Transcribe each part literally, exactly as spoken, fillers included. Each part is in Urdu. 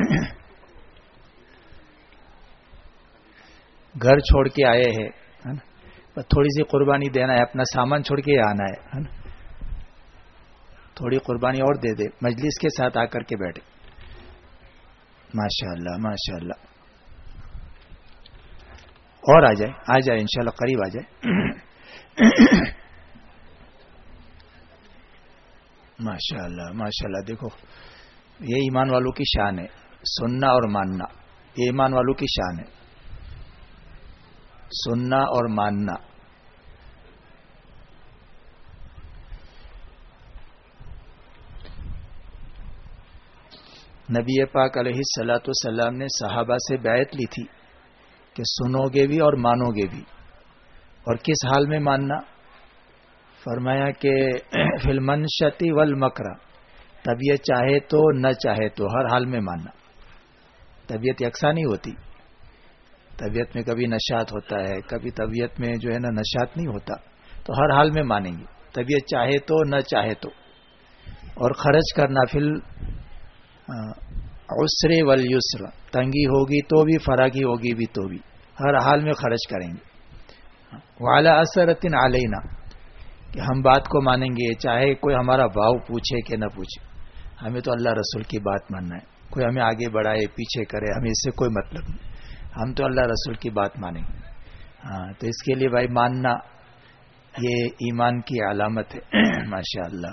گھر چھوڑ کے آئے ہیں، تھوڑی سی قربانی دینا ہے، اپنا سامان چھوڑ کے آنا ہے، تھوڑی قربانی اور دے دے، مجلس کے ساتھ آ کر کے بیٹھے. ماشاء اللہ ماشاء اللہ. اور آ جائے آ جائے انشاءاللہ قریب آ جائے. ماشاء اللہ ماشاء اللہ. دیکھو یہ ایمان والوں کی شان ہے، سننا اور ماننا. یہ ایمان والوں کی شان ہے، سننا اور ماننا. نبی پاک علیہ الصلوۃ والسلام نے صحابہ سے بیعت لی تھی کہ سنو گے بھی اور مانو گے بھی. اور کس حال میں ماننا؟ فرمایا کہ فی المنشۃ والمکرہ، طبیعت چاہے تو نہ چاہے تو ہر حال میں ماننا. طبیعت یکساں نہیں ہوتی، طبیعت میں کبھی نشاط ہوتا ہے، کبھی طبیعت میں جو ہے نا نشاط نہیں ہوتا، تو ہر حال میں مانیں گے، طبیعت چاہے تو نہ چاہے تو. اور خرچ کرنا فی العسر والیسر، تنگی ہوگی تو بھی، فراگی ہوگی بھی تو بھی، ہر حال میں خرچ کریں گے. وعلی اثرۃ علینا، کہ ہم بات کو مانیں گے چاہے کوئی ہمارا بھاؤ پوچھے کہ نہ پوچھے. ہمیں تو اللہ رسول کی بات ماننا ہے، کوئی ہمیں آگے بڑھائے پیچھے کرے ہمیں اس سے کوئی مطلب نہیں، ہم تو اللہ رسول کی بات مانیں گے. ہاں تو اس کے لیے بھائی ماننا یہ ایمان کی علامت ہے. ماشاء اللہ.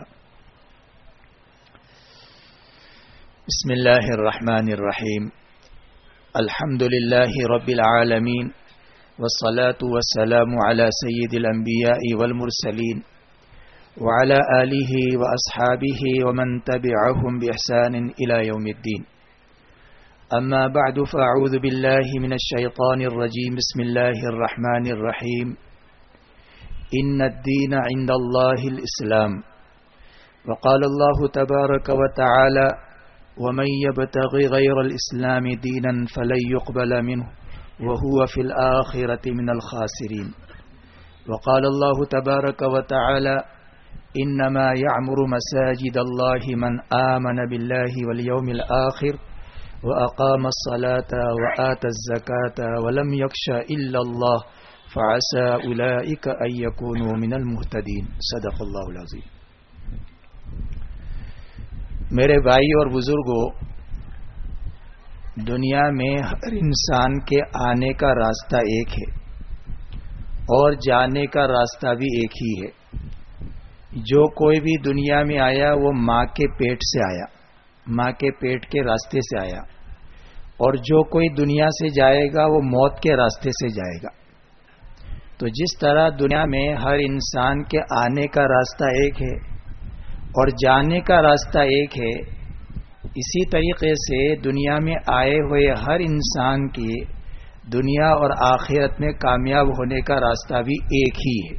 بسم اللہ الرحمن الرحیم. الحمد للہ رب العالمین والصلاة والسلام على سید الانبیاء والمرسلین وعلى آلہ واصحابہ ومن تبعهم بإحسان الى یوم الدین. اما بعد فاعوذ باللہ من الشیطان الرجیم. بسم اللہ الرحمن الرحیم. ان الدین عند اللہ الاسلام. وقال اللہ تبارک وتعالی ومن يبتغ غير الإسلام دينا فلن يقبل منه وهو في الآخرة من الخاسرين. وقال الله تبارك وتعالى إنما يعمر مساجد الله من آمن بالله واليوم الآخر وأقام الصلاة وآتى الزكاة ولم يخش إلا الله فعسى أولئك أن يكونوا من المهتدين. صدق الله العظيم. میرے بھائی اور بزرگوں، دنیا میں ہر انسان کے آنے کا راستہ ایک ہے اور جانے کا راستہ بھی ایک ہی ہے. جو کوئی بھی دنیا میں آیا وہ ماں کے پیٹ سے آیا، ماں کے پیٹ کے راستے سے آیا، اور جو کوئی دنیا سے جائے گا وہ موت کے راستے سے جائے گا. تو جس طرح دنیا میں ہر انسان کے آنے کا راستہ ایک ہے اور جانے کا راستہ ایک ہے، اسی طریقے سے دنیا میں آئے ہوئے ہر انسان کی دنیا اور آخرت میں کامیاب ہونے کا راستہ بھی ایک ہی ہے.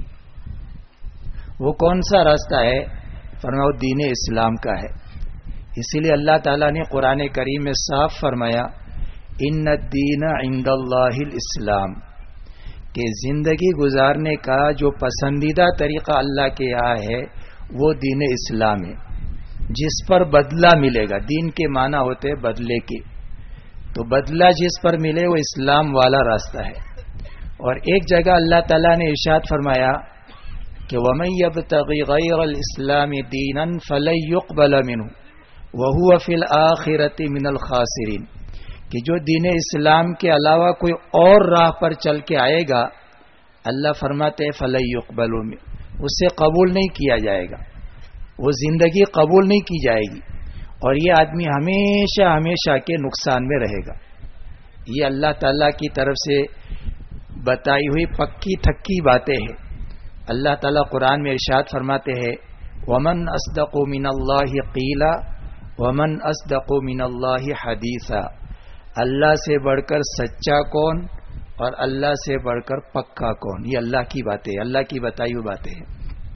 وہ کون سا راستہ ہے؟ فرمایا دین اسلام کا ہے. اسی لیے اللہ تعالیٰ نے قرآن کریم میں صاف فرمایا ان الدین عند اللہ الاسلام، کہ زندگی گزارنے کا جو پسندیدہ طریقہ اللہ کے یہاں ہے وہ دین اسلام ہے، جس پر بدلہ ملے گا. دین کے معنی ہوتے بدلے کے، تو بدلہ جس پر ملے وہ اسلام والا راستہ ہے. اور ایک جگہ اللہ تعالیٰ نے ارشاد فرمایا کہ وَمَن يَبْتَغِ غَيْرَ الْإِسْلَامِ دِينًا فَلَن يُقْبَلَ مِنْهُ وَهُوَ فِي الْآخِرَةِ مِنَ الْخَاسِرِينَ، کہ جو دین اسلام کے علاوہ کوئی اور راہ پر چل کے آئے گا، اللہ فرماتے ہیں فَلَن يُقْبَلُ مِنْهُ، اسے قبول نہیں کیا جائے گا، وہ زندگی قبول نہیں کی جائے گی، اور یہ آدمی ہمیشہ ہمیشہ کے نقصان میں رہے گا. یہ اللہ تعالیٰ کی طرف سے بتائی ہوئی پکی تھکی باتیں ہیں. اللہ تعالیٰ قرآن میں ارشاد فرماتے ہیں وَمَنْ أَصْدَقُ مِنَ اللَّهِ قِيلًا وَمَنْ أَصْدَقُ مِنَ اللَّهِ حَدِيثًا. اللہ سے بڑھ کر سچا کون اور اللہ سے بڑھ کر پکا کون؟ یہ اللہ کی باتیں، اللہ کی بتائی ہوئی باتیں ہیں.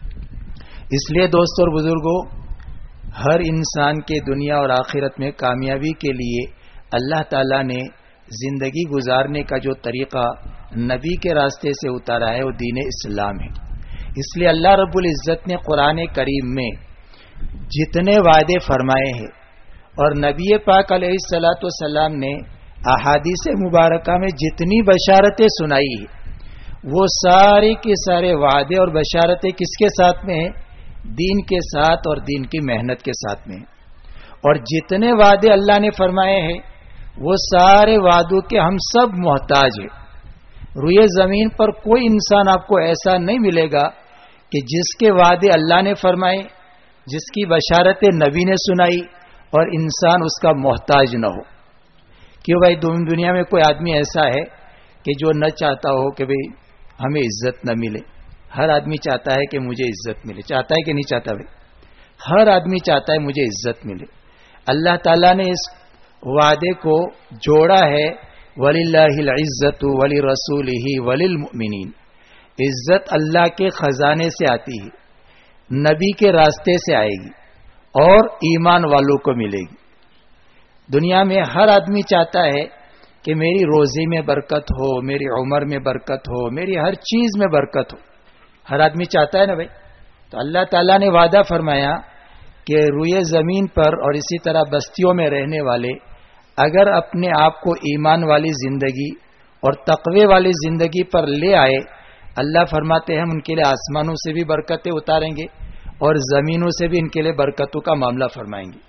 اس لیے دوستوں اور بزرگوں، ہر انسان کے دنیا اور آخرت میں کامیابی کے لیے اللہ تعالیٰ نے زندگی گزارنے کا جو طریقہ نبی کے راستے سے اتارا ہے وہ دین اسلام ہے. اس لیے اللہ رب العزت نے قرآن کریم میں جتنے وعدے فرمائے ہیں اور نبی پاک علیہ الصلوۃ والسلام نے احادیث مبارکہ میں جتنی بشارتیں سنائی ہیں وہ سارے کے سارے وعدے اور بشارتیں کس کے ساتھ میں ہیں؟ دین کے ساتھ اور دین کی محنت کے ساتھ میں ہیں. اور جتنے وعدے اللہ نے فرمائے ہیں وہ سارے وعدوں کے ہم سب محتاج ہیں. روئے زمین پر کوئی انسان آپ کو ایسا نہیں ملے گا کہ جس کے وعدے اللہ نے فرمائے، جس کی بشارتیں نبی نے سنائی اور انسان اس کا محتاج نہ ہو. کیوں بھائی دنیا میں کوئی آدمی ایسا ہے کہ جو نہ چاہتا ہو کہ بھئی ہمیں عزت نہ ملے؟ ہر آدمی چاہتا ہے کہ مجھے عزت ملے. چاہتا ہے کہ نہیں چاہتا بھائی؟ ہر آدمی چاہتا ہے مجھے عزت ملے. اللہ تعالیٰ نے اس وعدے کو جوڑا ہے وَلِلَّهِ الْعِزَّةُ وَلِرَسُولِهِ وَلِلْمُؤْمِنِينَ. عزت اللہ کے خزانے سے آتی ہے، نبی کے راستے سے آئے گی اور ایمان والوں کو ملے گی. دنیا میں ہر آدمی چاہتا ہے کہ میری روزی میں برکت ہو، میری عمر میں برکت ہو، میری ہر چیز میں برکت ہو. ہر آدمی چاہتا ہے نا بھائی. تو اللہ تعالیٰ نے وعدہ فرمایا کہ روئے زمین پر اور اسی طرح بستیوں میں رہنے والے اگر اپنے آپ کو ایمان والی زندگی اور تقوی والی زندگی پر لے آئے، اللہ فرماتے ہیں ہم ان کے لیے آسمانوں سے بھی برکتیں اتاریں گے اور زمینوں سے بھی ان کے لیے برکتوں کا معاملہ فرمائیں گے.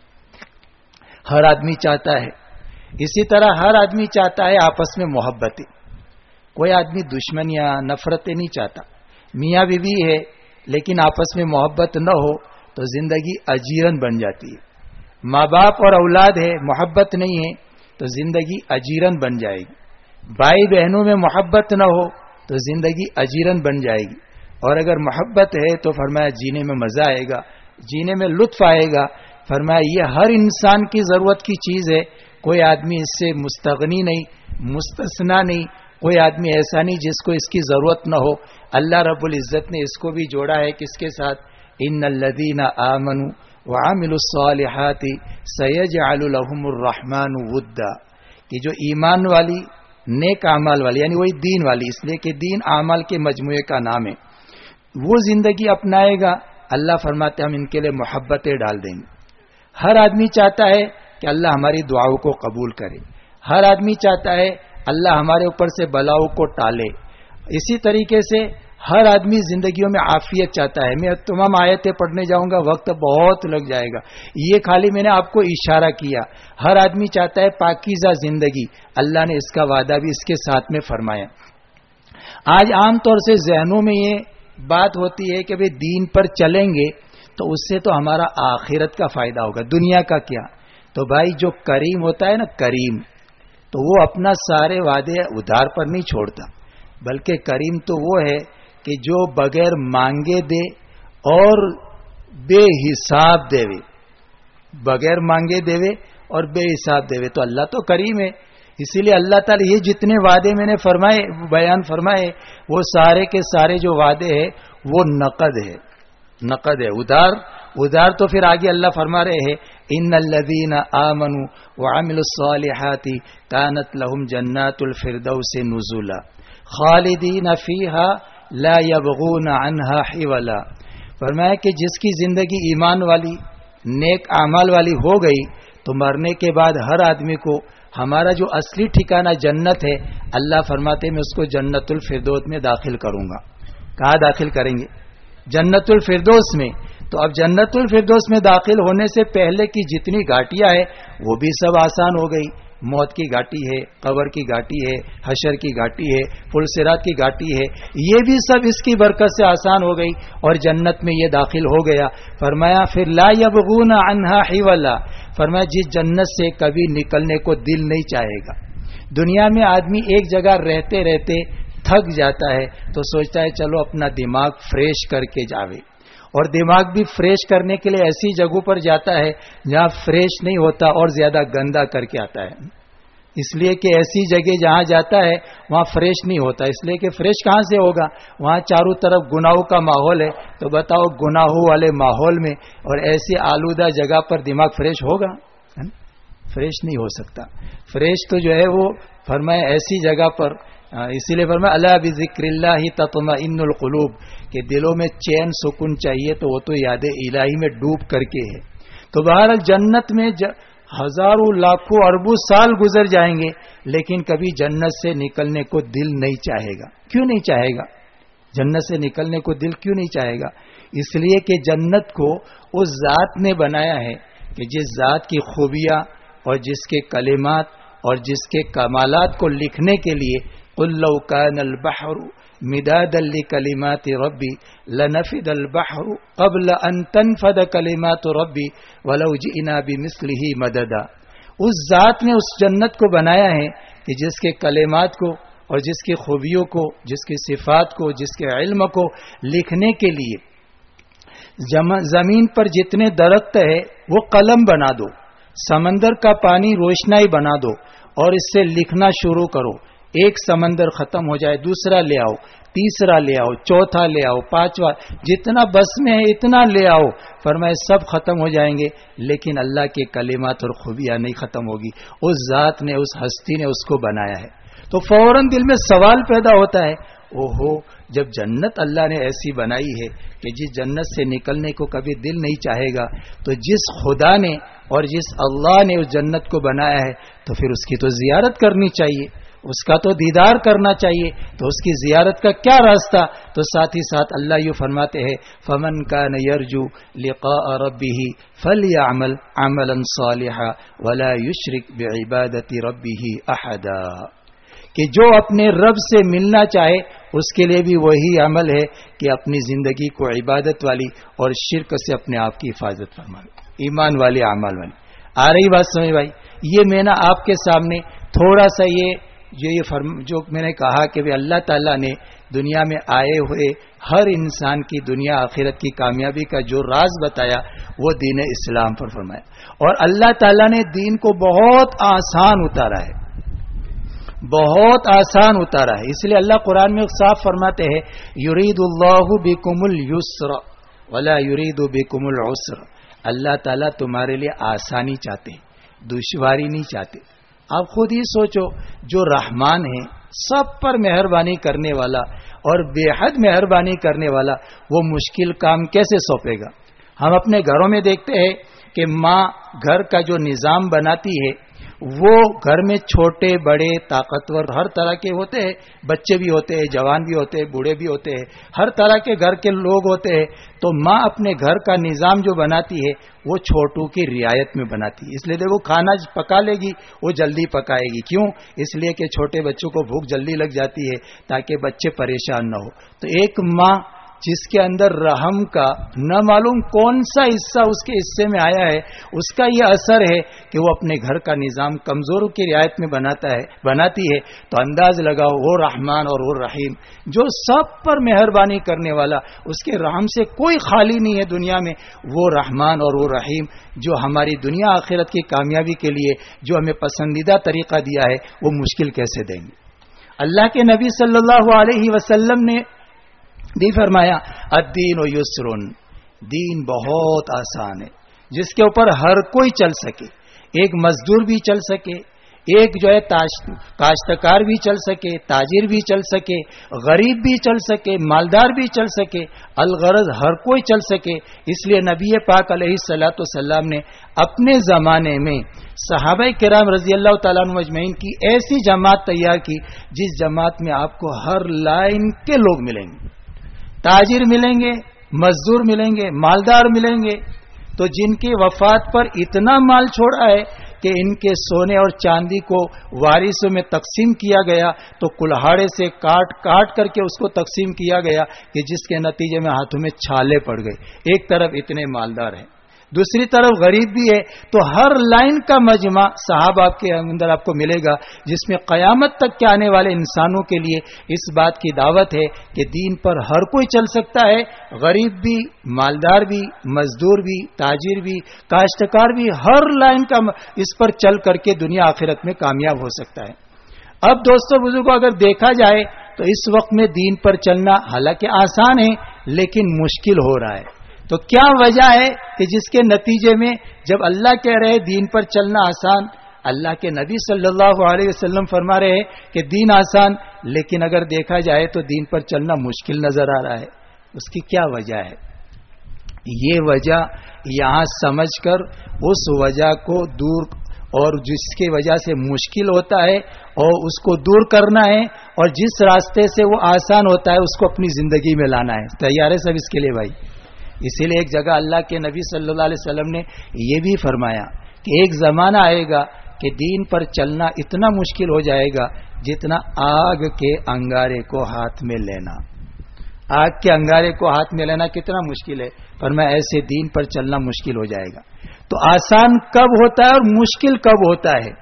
ہر آدمی چاہتا ہے. اسی طرح ہر آدمی چاہتا ہے آپس میں محبتیں. کوئی آدمی دشمنیاں نفرتیں نہیں چاہتا. میاں بیوی ہے لیکن آپس میں محبت نہ ہو تو زندگی اجیرن بن جاتی ہے. ماں باپ اور اولاد ہے، محبت نہیں ہے تو زندگی اجیرن بن جائے گی. بھائی بہنوں میں محبت نہ ہو تو زندگی اجیرن بن جائے گی. اور اگر محبت ہے تو فرمایا جینے میں مزہ آئے گا، جینے میں لطف آئے گا. فرمایا یہ ہر انسان کی ضرورت کی چیز ہے، کوئی آدمی اس سے مستغنی نہیں، مستثنا نہیں. کوئی آدمی ایسا نہیں جس کو اس کی ضرورت نہ ہو. اللہ رب العزت نے اس کو بھی جوڑا ہے کس کے ساتھ؟ ان الذین آمنوا وعملوا الصالحات سیجعل لهم الرحمن ودا. کہ جو ایمان والی، نیک اعمال والی، یعنی وہی دین والی، اس لیے کہ دین اعمال کے مجموعے کا نام ہے، وہ زندگی اپنائے گا. اللہ فرماتے ہم ان کے لیے محبتیں ڈال دیں گے. ہر آدمی چاہتا ہے کہ اللہ ہماری دعاؤں کو قبول کرے. ہر آدمی چاہتا ہے اللہ ہمارے اوپر سے بلاؤں کو ٹالے. اسی طریقے سے ہر آدمی زندگیوں میں عافیت چاہتا ہے. میں تمام آیتیں پڑھنے جاؤں گا، وقت بہت لگ جائے گا. یہ خالی میں نے آپ کو اشارہ کیا. ہر آدمی چاہتا ہے پاکیزہ زندگی. اللہ نے اس کا وعدہ بھی اس کے ساتھ میں فرمایا. آج عام طور سے ذہنوں میں یہ بات ہوتی ہے کہ بھئی دین پر چلیں گے تو اس سے تو ہمارا آخرت کا فائدہ ہوگا، دنیا کا کیا. تو بھائی جو کریم ہوتا ہے نا، کریم، تو وہ اپنا سارے وعدے ادھار پر نہیں چھوڑتا، بلکہ کریم تو وہ ہے کہ جو بغیر مانگے دے اور بے حساب دے وے. بغیر مانگے دے وے اور بے حساب دے وے. تو اللہ تو کریم ہے. اسی لیے اللہ تعالی یہ جتنے وعدے میں نے فرمائے بیان فرمائے وہ سارے کے سارے جو وعدے ہیں وہ نقد ہے، نقد ہے، ادھار. ادھار تو پھر آگے اللہ فرما رہے ہیں ان الذین آمنوا وعملوا الصالحات کانت لهم جنات الفردوس نزلا خالدین فیہا لا یبغون عنہا حولا. فرمایا کہ جس کی زندگی ایمان والی، نیک اعمال والی ہو گئی تو مرنے کے بعد ہر آدمی کو ہمارا جو اصلی ٹھکانہ جنت ہے، اللہ فرماتے میں اس کو جنت الفردوس میں داخل کروں گا. کہاں داخل کریں گے؟ جنت الفردوس میں. تو اب جنت الفردوس میں داخل ہونے سے پہلے کی جتنی گھاٹیاں ہیں وہ بھی سب آسان ہو گئی. موت کی گھاٹی ہے، قبر کی گھاٹی ہے، حشر کی گھاٹی ہے، پل صراط کی گھاٹی ہے، یہ بھی سب اس کی برکت سے آسان ہو گئی اور جنت میں یہ داخل ہو گیا. فرمایا پھر لا یبغون عنہا حولا. فرمایا جس جنت سے کبھی نکلنے کو دل نہیں چاہے گا. دنیا میں آدمی ایک جگہ رہتے رہتے تھک جاتا ہے تو سوچتا ہے چلو اپنا دماغ فریش کر کے جاوے، اور دماغ بھی فریش کرنے کے لیے ایسی جگہوں پر جاتا ہے جہاں فریش نہیں ہوتا اور زیادہ گندا کر کے آتا ہے. اس لیے کہ ایسی جگہ جہاں جاتا ہے وہاں فریش نہیں ہوتا. اس لیے کہ فریش کہاں سے ہوگا؟ وہاں چاروں طرف گناہوں کا ماحول ہے. تو بتاؤ گناہوں والے ماحول میں اور ایسی آلودہ جگہ پر دماغ فریش ہوگا؟ فریش نہیں ہو سکتا. فریش تو جو ہے وہ فرمایا ایسی جگہ پر، اسی لیے فرمایا الا بذکر اللہ تطمئن القلوب، کہ دلوں میں چین سکون چاہیے تو وہ تو یاد الہی میں ڈوب کر کے ہے. تو بہرحال جنت میں ج... ہزاروں لاکھوں اربوں سال گزر جائیں گے لیکن کبھی جنت سے نکلنے کو دل نہیں چاہے گا. کیوں نہیں چاہے گا؟ جنت سے نکلنے کو دل کیوں نہیں چاہے گا؟ اس لیے کہ جنت کو اس ذات نے بنایا ہے کہ جس ذات کی خوبیاں اور جس کے کلمات اور جس کے کمالات کو لکھنے کے لیے قُل لَوْ كَانَ الْبَحْرُ مِدَادًا لِكَلِمَاتِ رَبِّي لَنَفِدَ الْبَحْرُ قَبْلَ أَن تَنفَدَ كَلِمَاتُ رَبِّي وَلَوْ جِئْنَا بِمِثْلِهِ مَدَدًا. اس ذات نے اس جنت کو بنایا ہے کہ جس کے کلمات کو اور جس کی خوبیوں کو، جس کی صفات کو، جس کے علم کو لکھنے کے لیے زمین پر جتنے درخت ہے وہ قلم بنا دو، سمندر کا پانی روشنائی بنا دو اور اس سے لکھنا شروع کرو. ایک سمندر ختم ہو جائے دوسرا لے آؤ، تیسرا لے آؤ، چوتھا لے آؤ، پانچواں، جتنا بس میں ہے اتنا لے آؤ. فرمائے سب ختم ہو جائیں گے لیکن اللہ کے کلمات اور خوبیاں نہیں ختم ہوگی. اس ذات نے، اس ہستی نے اس کو بنایا ہے. تو فوراً دل میں سوال پیدا ہوتا ہے، اوہو جب جنت اللہ نے ایسی بنائی ہے کہ جس جنت سے نکلنے کو کبھی دل نہیں چاہے گا، تو جس خدا نے اور جس اللہ نے اس جنت کو بنایا ہے تو پھر اس کی تو زیارت کرنی چاہیے، اس کا تو دیدار کرنا چاہیے. تو اس کی زیارت کا کیا راستہ؟ تو ساتھ ہی ساتھ اللہ یوں فرماتے ہیں فَمَنْ كَانَ يَرْجُو لِقَاءَ رَبِّهِ فَلْيَعْمَلْ عَمَلًا صَالِحًا وَلَا يُشْرِكْ بِعِبَادَةِ رَبِّهِ أَحَدًا. کہ جو اپنے رب سے ملنا چاہے اس کے لیے بھی وہی عمل ہے کہ اپنی زندگی کو عبادت والی اور شرک سے اپنے آپ کی حفاظت فرمائے، ایمان والے اعمال والی. آ رہی بات سمجھ بھائی؟ یہ میں نے آپ کے سامنے تھوڑا سا یہ جو یہ فرم جو میں نے کہا کہ اللہ تعالیٰ نے دنیا میں آئے ہوئے ہر انسان کی دنیا آخرت کی کامیابی کا جو راز بتایا وہ دین اسلام پر فرمایا. اور اللہ تعالیٰ نے دین کو بہت آسان اتارا ہے، بہت آسان اتارا ہے. اس لیے اللہ قرآن میں صاف فرماتے ہیں یرید اللہ بکم اليسر ولا یرید بکم العسر. اللہ تعالیٰ تمہارے لیے آسانی چاہتے ہیں، دشواری نہیں چاہتے. آپ خود ہی سوچو، جو رحمان ہے، سب پر مہربانی کرنے والا اور بے حد مہربانی کرنے والا، وہ مشکل کام کیسے سونپے گا؟ ہم اپنے گھروں میں دیکھتے ہیں کہ ماں گھر کا جو نظام بناتی ہے وہ گھر میں چھوٹے بڑے طاقتور ہر طرح کے ہوتے ہیں، بچے بھی ہوتے ہیں، جوان بھی ہوتے ہیں، بوڑھے بھی ہوتے ہیں، ہر طرح کے گھر کے لوگ ہوتے ہیں. تو ماں اپنے گھر کا نظام جو بناتی ہے وہ چھوٹوں کی رعایت میں بناتی ہے. اس لیے وہ کھانا پکا لے گی، وہ جلدی پکائے گی. کیوں؟ اس لیے کہ چھوٹے بچوں کو بھوک جلدی لگ جاتی ہے تاکہ بچے پریشان نہ ہو. تو ایک ماں جس کے اندر رحم کا نہ معلوم کون سا حصہ اس کے حصے میں آیا ہے، اس کا یہ اثر ہے کہ وہ اپنے گھر کا نظام کمزوروں کی رعایت میں بناتا ہے بناتی ہے. تو انداز لگاؤ وہ رحمان اور وہ رحیم جو سب پر مہربانی کرنے والا، اس کے رحم سے کوئی خالی نہیں ہے دنیا میں. وہ رحمان اور وہ رحیم جو ہماری دنیا آخرت کی کامیابی کے لیے جو ہمیں پسندیدہ طریقہ دیا ہے وہ مشکل کیسے دیں گے؟ اللہ کے نبی صلی اللہ علیہ وسلم نے بھی فرمایا الدین و یسرن، دین بہت آسان ہے جس کے اوپر ہر کوئی چل سکے. ایک مزدور بھی چل سکے، ایک جو ہے کاشتکار بھی چل سکے، تاجر بھی چل سکے، غریب بھی چل سکے، مالدار بھی چل سکے، الغرض ہر کوئی چل سکے. اس لیے نبی پاک علیہ الصلوۃ والسلام نے اپنے زمانے میں صحابہ کرام رضی اللہ تعالیٰ عنہ اجمعین کی ایسی جماعت تیار کی جس جماعت میں آپ کو ہر لائن کے لوگ ملیں گے، تاجر ملیں گے، مزدور ملیں گے، مالدار ملیں گے. تو جن کی وفات پر اتنا مال چھوڑا ہے کہ ان کے سونے اور چاندی کو وارثوں میں تقسیم کیا گیا تو کلہاڑے سے کاٹ کاٹ کر کے اس کو تقسیم کیا گیا کہ جس کے نتیجے میں ہاتھوں میں چھالے پڑ گئے. ایک طرف اتنے مالدار ہیں، دوسری طرف غریب بھی ہے. تو ہر لائن کا مجمع صحابہ کے اندر آپ کو ملے گا جس میں قیامت تک کے آنے والے انسانوں کے لیے اس بات کی دعوت ہے کہ دین پر ہر کوئی چل سکتا ہے، غریب بھی، مالدار بھی، مزدور بھی، تاجر بھی، کاشتکار بھی، ہر لائن کا اس پر چل کر کے دنیا آخرت میں کامیاب ہو سکتا ہے. اب دوستو بزرگوں، اگر دیکھا جائے تو اس وقت میں دین پر چلنا حالانکہ آسان ہے لیکن مشکل ہو رہا ہے. تو کیا وجہ ہے کہ جس کے نتیجے میں جب اللہ کہہ رہے دین پر چلنا آسان، اللہ کے نبی صلی اللہ علیہ وسلم فرما رہے ہیں کہ دین آسان، لیکن اگر دیکھا جائے تو دین پر چلنا مشکل نظر آ رہا ہے. اس کی کیا وجہ ہے؟ یہ وجہ یہاں سمجھ کر اس وجہ کو دور اور جس کی وجہ سے مشکل ہوتا ہے اور اس کو دور کرنا ہے، اور جس راستے سے وہ آسان ہوتا ہے اس کو اپنی زندگی میں لانا ہے. تیار ہے سب اس کے لیے بھائی؟ اسی لیے ایک جگہ اللہ کے نبی صلی اللہ علیہ وسلم نے یہ بھی فرمایا کہ ایک زمانہ آئے گا کہ دین پر چلنا اتنا مشکل ہو جائے گا جتنا آگ کے انگارے کو ہاتھ میں لینا. آگ کے انگارے کو ہاتھ میں لینا کتنا مشکل ہے، فرمایا ایسے دین پر چلنا مشکل ہو جائے گا. تو آسان کب ہوتا ہے اور مشکل کب ہوتا ہے؟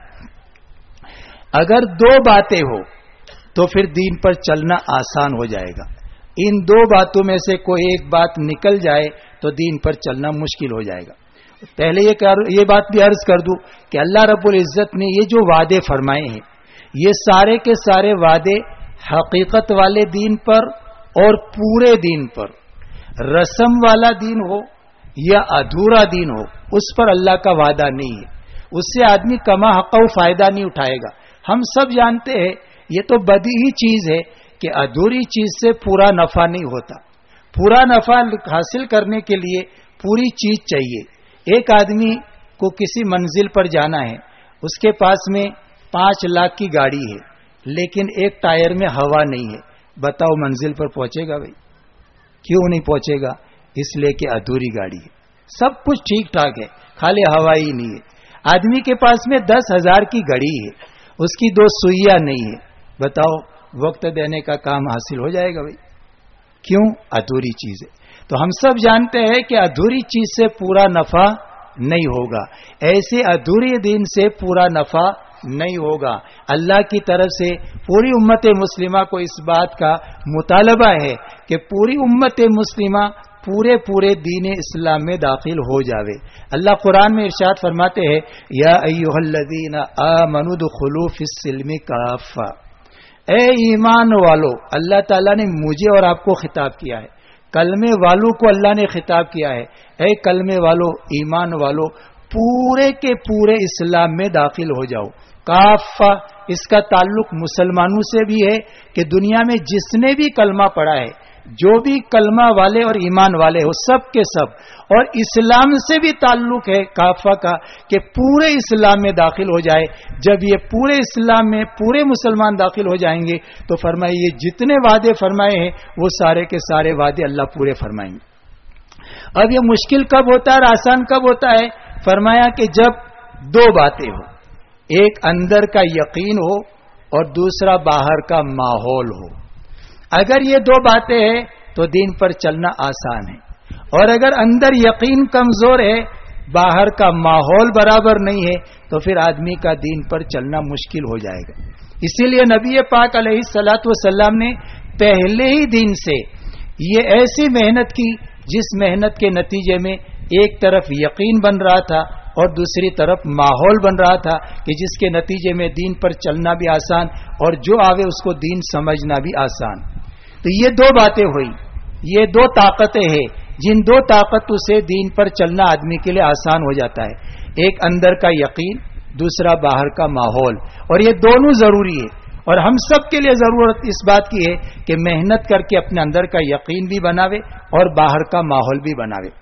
اگر دو باتیں ہو تو پھر دین پر چلنا آسان ہو جائے گا. ان دو باتوں میں سے کوئی ایک بات نکل جائے تو دین پر چلنا مشکل ہو جائے گا. پہلے یہ یہ بات بھی عرض کر دوں کہ اللہ رب العزت نے یہ جو وعدے فرمائے ہیں یہ سارے کے سارے وعدے حقیقت والے دین پر اور پورے دین پر، رسم والا دین ہو یا ادھورا دین ہو، اس پر اللہ کا وعدہ نہیں ہے. اس سے آدمی کما حق و فائدہ نہیں اٹھائے گا. ہم سب جانتے ہیں یہ تو بدیہی چیز ہے کہ ادھوری چیز سے پورا نفع نہیں ہوتا. پورا نفع حاصل کرنے کے لیے پوری چیز چاہیے. ایک آدمی کو کسی منزل پر جانا ہے، اس کے پاس میں پانچ لاکھ کی گاڑی ہے لیکن ایک ٹائر میں ہوا نہیں ہے، بتاؤ منزل پر پہنچے گا بھائی؟ کیوں نہیں پہنچے گا؟ اس لیے کہ ادھوری گاڑی ہے. سب کچھ ٹھیک ٹھاک ہے، خالی ہوا ہی نہیں ہے. آدمی کے پاس میں دس ہزار کی گھڑی ہے، اس کی دو سوئیاں نہیں ہے، بتاؤ وقت دینے کا کام حاصل ہو جائے گا بھائی؟ کیوں؟ ادھوری چیز ہے. تو ہم سب جانتے ہیں کہ ادھوری چیز سے پورا نفع نہیں ہوگا. ایسے ادھوری دین سے پورا نفع نہیں ہوگا. اللہ کی طرف سے پوری امت مسلمہ کو اس بات کا مطالبہ ہے کہ پوری امت مسلمہ پورے پورے دین اسلام میں داخل ہو جاوے. اللہ قرآن میں ارشاد فرماتے ہیں یا ایھا الذین آمنوا ادخلوا فی السلم کافہ. اے ایمان والو، اللہ تعالیٰ نے مجھے اور آپ کو خطاب کیا ہے، کلمے والوں کو اللہ نے خطاب کیا ہے. اے کلمے والو، ایمان والو، پورے کے پورے اسلام میں داخل ہو جاؤ. کافہ اس کا تعلق مسلمانوں سے بھی ہے کہ دنیا میں جس نے بھی کلمہ پڑھا ہے، جو بھی کلمہ والے اور ایمان والے ہو، سب کے سب. اور اسلام سے بھی تعلق ہے کافہ کا کہ پورے اسلام میں داخل ہو جائے. جب یہ پورے اسلام میں پورے مسلمان داخل ہو جائیں گے تو فرمائے یہ جتنے وعدے فرمائے ہیں وہ سارے کے سارے وعدے اللہ پورے فرمائیں گے. اب یہ مشکل کب ہوتا ہے اور آسان کب ہوتا ہے؟ فرمایا کہ جب دو باتیں ہو، ایک اندر کا یقین ہو اور دوسرا باہر کا ماحول ہو. اگر یہ دو باتیں ہیں تو دین پر چلنا آسان ہے، اور اگر اندر یقین کمزور ہے، باہر کا ماحول برابر نہیں ہے، تو پھر آدمی کا دین پر چلنا مشکل ہو جائے گا. اسی لیے نبی پاک علیہ الصلوۃ والسلام نے پہلے ہی دن سے یہ ایسی محنت کی جس محنت کے نتیجے میں ایک طرف یقین بن رہا تھا اور دوسری طرف ماحول بن رہا تھا کہ جس کے نتیجے میں دین پر چلنا بھی آسان اور جو آوے اس کو دین سمجھنا بھی آسان. تو یہ دو باتیں ہوئی، یہ دو طاقتیں ہیں جن دو طاقتوں سے دین پر چلنا آدمی کے لیے آسان ہو جاتا ہے. ایک اندر کا یقین، دوسرا باہر کا ماحول. اور یہ دونوں ضروری ہے، اور ہم سب کے لیے ضرورت اس بات کی ہے کہ محنت کر کے اپنے اندر کا یقین بھی بناوے اور باہر کا ماحول بھی بناوے.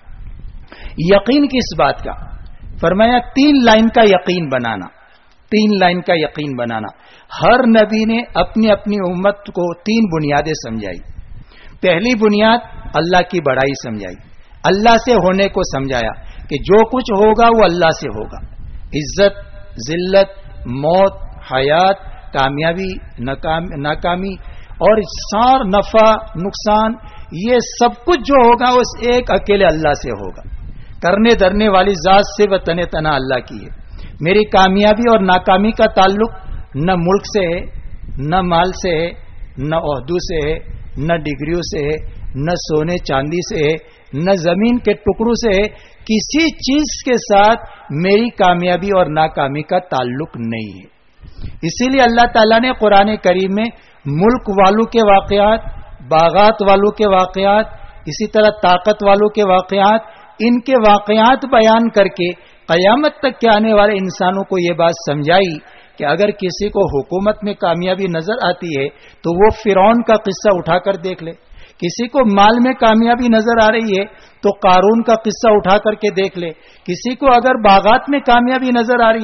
یقین کس بات کا؟ فرمایا تین لائن کا یقین بنانا. تین لائن کا یقین بنانا. ہر نبی نے اپنی اپنی امت کو تین بنیادیں سمجھائی. پہلی بنیاد اللہ کی بڑائی سمجھائی، اللہ سے ہونے کو سمجھایا کہ جو کچھ ہوگا وہ اللہ سے ہوگا. عزت، ذلت، موت، حیات، کامیابی، ناکامی اور سار نفع نقصان، یہ سب کچھ جو ہوگا وہ ایک اکیلے اللہ سے ہوگا. کرنے درنے والی ذات سے و تن تنہا اللہ کی ہے. میری کامیابی اور ناکامی کا تعلق نہ ملک سے ہے، نہ مال سے ہے، نہ عہدوں سے ہے، نہ ڈگریوں سے ہے، نہ سونے چاندی سے ہے، نہ زمین کے ٹکڑوں سے ہے. کسی چیز کے ساتھ میری کامیابی اور ناکامی کا تعلق نہیں ہے. اسی لیے اللہ تعالیٰ نے قرآن کریم میں ملک والوں کے واقعات، باغات والوں کے واقعات، اسی طرح طاقت والوں کے واقعات، ان کے واقعات بیان کر کے قیامت تک کے آنے والے انسانوں کو یہ بات سمجھائی کہ اگر کسی کو حکومت میں کامیابی نظر آتی ہے تو وہ فرعون کا قصہ اٹھا کر دیکھ لے. کسی کو مال میں کامیابی نظر آ رہی ہے تو قارون کا قصہ اٹھا کر کے دیکھ لے. کسی کو اگر باغات میں کامیابی نظر آ رہی ہے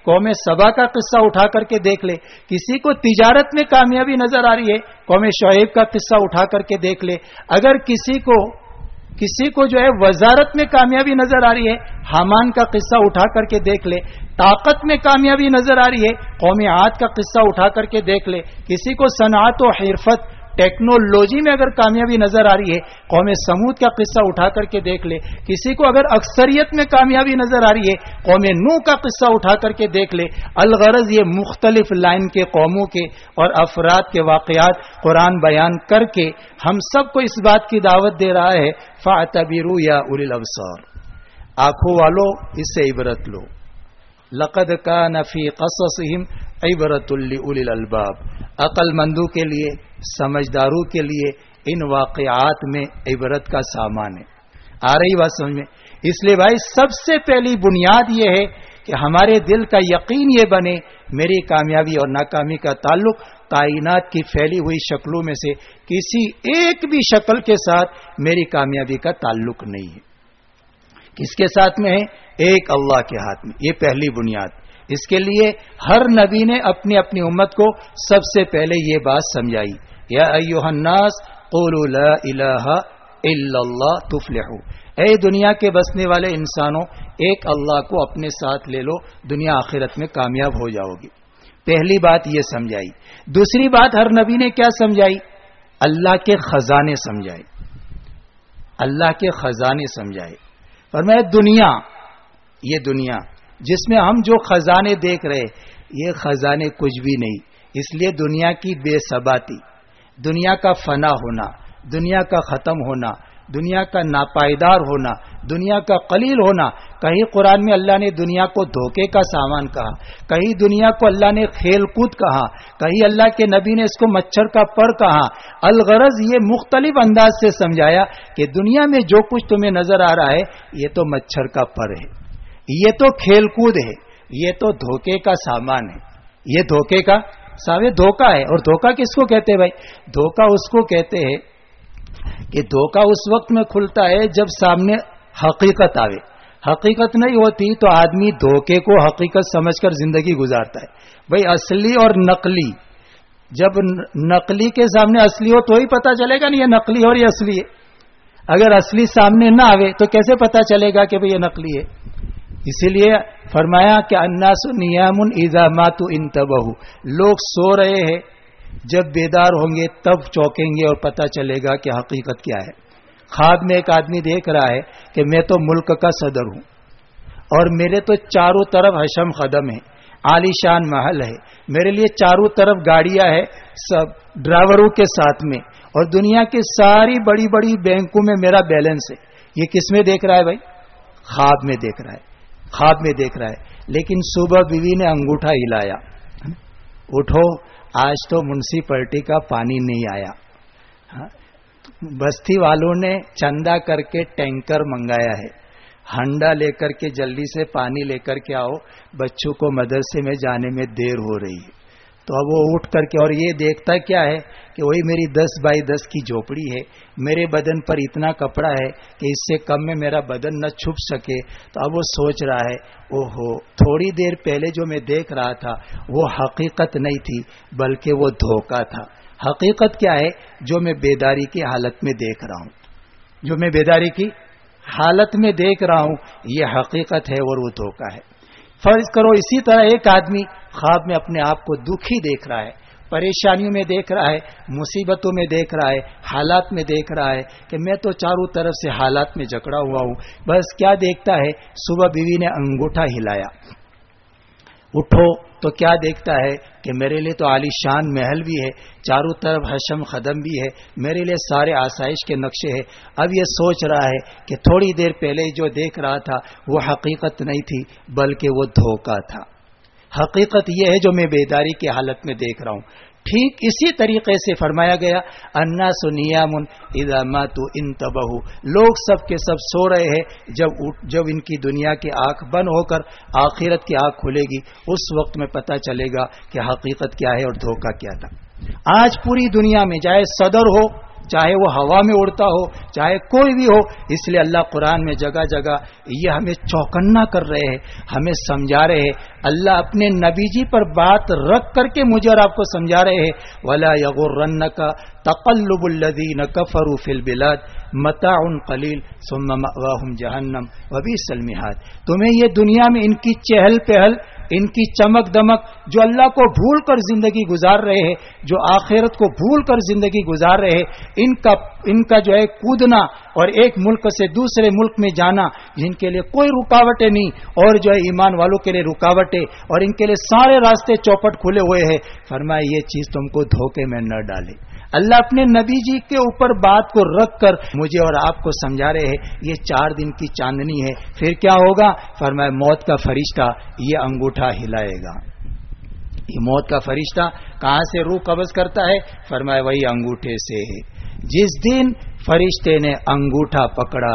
قوم سبا کا قصہ اٹھا کر کے دیکھ لے. کسی کو تجارت میں کامیابی نظر آ رہی ہے، قوم شعیب کا قصہ اٹھا کر کے دیکھ لے. اگر کسی کو کسی کو جو ہے وزارت میں کامیابی نظر آ رہی ہے، حامان کا قصہ اٹھا کر کے دیکھ لے. طاقت میں کامیابی نظر آ رہی ہے، قوم عاد کا قصہ اٹھا کر کے دیکھ لے. کسی کو صنعت و حرفت ٹیکنالوجی میں اگر کامیابی نظر آ رہی ہے، قوم سمود کا قصہ اٹھا کر کے دیکھ لے. کسی کو اگر اکثریت میں کامیابی نظر آ رہی ہے، قوم نوح کا قصہ اٹھا کر کے دیکھ لے. الغرض یہ مختلف لائن کے قوموں کے اور افراد کے واقعات قرآن بیان کر کے ہم سب کو اس بات کی دعوت دے رہا ہے، فاعتبروا یا اولی الابصار، آنکھوں والو اس سے عبرت لو. لقد کان فی قصصہم عبرۃ لأولی الالباب، عقل مندوں کے لیے، سمجھداروں کے لیے ان واقعات میں عبرت کا سامان ہے. آ رہی بات سمجھ میں؟ اس لیے بھائی سب سے پہلی بنیاد یہ ہے کہ ہمارے دل کا یقین یہ بنے میری کامیابی اور ناکامی کا تعلق کائنات کی پھیلی ہوئی شکلوں میں سے کسی ایک بھی شکل کے ساتھ میری کامیابی کا تعلق نہیں ہے. کس کے ساتھ میں ہے؟ ایک اللہ کے ہاتھ میں. یہ پہلی بنیاد. اس کے لیے ہر نبی نے اپنی اپنی امت کو سب سے پہلے یہ بات سمجھائی، یا ایھا الناس قولوا لا الہ الا اللہ تفلحوا. اے دنیا کے بسنے والے انسانوں، ایک اللہ کو اپنے ساتھ لے لو، دنیا آخرت میں کامیاب ہو جاؤ گی. پہلی بات یہ سمجھائی. دوسری بات ہر نبی نے کیا سمجھائی؟ اللہ کے خزانے سمجھائے. اللہ کے خزانے سمجھائے. فرمایا دنیا، یہ دنیا جس میں ہم جو خزانے دیکھ رہے، یہ خزانے کچھ بھی نہیں. اس لیے دنیا کی بے ثباتی، دنیا کا فنا ہونا، دنیا کا ختم ہونا، دنیا کا ناپائیدار ہونا، دنیا کا قلیل ہونا. کہیں قرآن میں اللہ نے دنیا کو دھوکے کا سامان کہا، کہیں دنیا کو اللہ نے کھیل کود کہا، کہیں اللہ کے نبی نے اس کو مچھر کا پر کہا. الغرض یہ مختلف انداز سے سمجھایا کہ دنیا میں جو کچھ تمہیں نظر آ رہا ہے یہ تو مچھر کا پر ہے، یہ تو کھیل کود ہے، یہ تو دھوکے کا سامان ہے. یہ دھوکے کا ساوے دھوکا ہے. اور دھوکا کس کو کہتے ہیں بھائی؟ دھوکا اس کو کہتے ہیں کہ دھوکا اس وقت میں کھلتا ہے جب سامنے حقیقت آوے. حقیقت نہیں ہوتی تو آدمی دھوکے کو حقیقت سمجھ کر زندگی گزارتا ہے. بھائی اصلی اور نقلی، جب نقلی کے سامنے اصلی ہو تو ہی پتا چلے گا نہیں یہ نقلی اور یہ اصلی ہے. اگر اصلی سامنے نہ آوے تو کیسے پتا چلے گا کہ بھئی یہ نقلی ہے؟ اسی لیے فرمایا کہ الناس نیام اذا ماتوا انتبہوا، لوگ سو رہے ہیں، جب بیدار ہوں گے تب چوکیں گے اور پتہ چلے گا کہ حقیقت کیا ہے. خواب میں ایک آدمی دیکھ رہا ہے کہ میں تو ملک کا صدر ہوں اور میرے تو چاروں طرف حشم قدم ہے، عالی شان محل ہے، میرے لیے چاروں طرف گاڑیاں ہیں سب ڈرائیوروں کے ساتھ میں، اور دنیا کی ساری بڑی بڑی بینکوں میں میرا بیلنس ہے. یہ کس میں دیکھ رہا ہے بھائی؟ خواب میں دیکھ رہا ہے. خواب میں دیکھ رہا ہے. لیکن صبح بیوی نے انگوٹھا ہلایا، اٹھو آج تو میونسپلٹی کا پانی نہیں آیا. بستی والوں نے چندہ کر کے ٹینکر منگایا ہے، ہنڈا لے کر کے جلدی سے پانی لے کر کے آؤ، بچوں کو مدرسے میں جانے میں دیر ہو رہی ہے. تو اب وہ اٹھ کر کے، اور یہ دیکھتا کیا ہے کہ وہی میری دس بائی دس کی جھوپڑی ہے، میرے بدن پر اتنا کپڑا ہے کہ اس سے کم میں میرا بدن نہ چھپ سکے. تو اب وہ سوچ رہا ہے اوہو تھوڑی دیر پہلے جو میں دیکھ رہا تھا وہ حقیقت نہیں تھی بلکہ وہ دھوکہ تھا. حقیقت کیا ہے؟ جو میں بیداری کی حالت میں دیکھ رہا ہوں، جو میں بیداری کی حالت میں دیکھ رہا ہوں یہ حقیقت ہے اور وہ دھوکہ ہے. فرض کرو اسی طرح ایک آدمی خواب میں اپنے آپ کو دکھی دیکھ رہا ہے، پریشانیوں میں دیکھ رہا ہے، مصیبتوں میں دیکھ رہا ہے، حالات میں دیکھ رہا ہے کہ میں تو چاروں طرف سے حالات میں جکڑا ہوا ہوں. بس کیا دیکھتا ہے؟ صبح بیوی نے انگوٹھا ہلایا، اٹھو تو کیا دیکھتا ہے کہ میرے لیے تو عالی شان محل بھی ہے، چاروں طرف حشم قدم بھی ہے، میرے لیے سارے آسائش کے نقشے ہیں. اب یہ سوچ رہا ہے کہ تھوڑی دیر پہلے جو دیکھ رہا تھا وہ حقیقت نہیں تھی بلکہ وہ دھوکہ تھا. حقیقت یہ ہے جو میں بیداری کی حالت میں دیکھ رہا ہوں. ٹھیک اسی طریقے سے فرمایا گیا الناس نیام اذا ماتوا انتبہوا، لوگ سب کے سب سو رہے ہیں، جب جب ان کی دنیا کی آنکھ بند ہو کر آخرت کی آنکھ کھلے گی اس وقت میں پتہ چلے گا کہ حقیقت کیا ہے اور دھوکہ کیا تھا. آج پوری دنیا میں چاہے صدر ہو چاہے وہ ہوا میں اڑتا ہو, چاہے کوئی بھی ہو. اس لیے اللہ قرآن میں جگہ جگہ یہ ہمیں چوکنا کر رہے ہیں, ہمیں سمجھا رہے ہیں. اللہ اپنے نبی جی پر بات رکھ کر کے مجھے اور آپ کو سمجھا رہے ہیں, وَلَا يَغُرَّنَّكَ تَقَلُّبُ الَّذِينَ كَفَرُوا فِي الْبِلَادِ مَتَاعٌ قَلِيلٌ ثُمَّ مَأْوَاهُمْ جَهَنَّمُ وَبِئْسَ الْمِهَادُ. تمہیں یہ دنیا میں ان کی چہل پہل, ان کی چمک دمک, جو اللہ کو بھول کر زندگی گزار رہے ہیں, جو آخرت کو بھول کر زندگی گزار رہے ہیں, ان کا ان کا جو ہے کودنا اور ایک ملک سے دوسرے ملک میں جانا, جن کے لیے کوئی رکاوٹیں نہیں, اور جو ہے ایمان والوں کے لیے رکاوٹیں, اور ان کے لیے سارے راستے چوپٹ کھلے ہوئے ہیں. فرمایا یہ چیز تم کو دھوکے میں نہ ڈالے. اللہ اپنے نبی جی کے اوپر بات کو رکھ کر مجھے اور آپ کو سمجھا رہے ہیں یہ چار دن کی چاندنی ہے, پھر کیا ہوگا؟ فرمایا موت کا فرشتہ یہ انگوٹھا ہلائے گا. یہ موت کا فرشتہ کہاں سے روح قبض کرتا ہے؟ فرمایا وہی انگوٹھے سے. جس دن فرشتے نے انگوٹھا پکڑا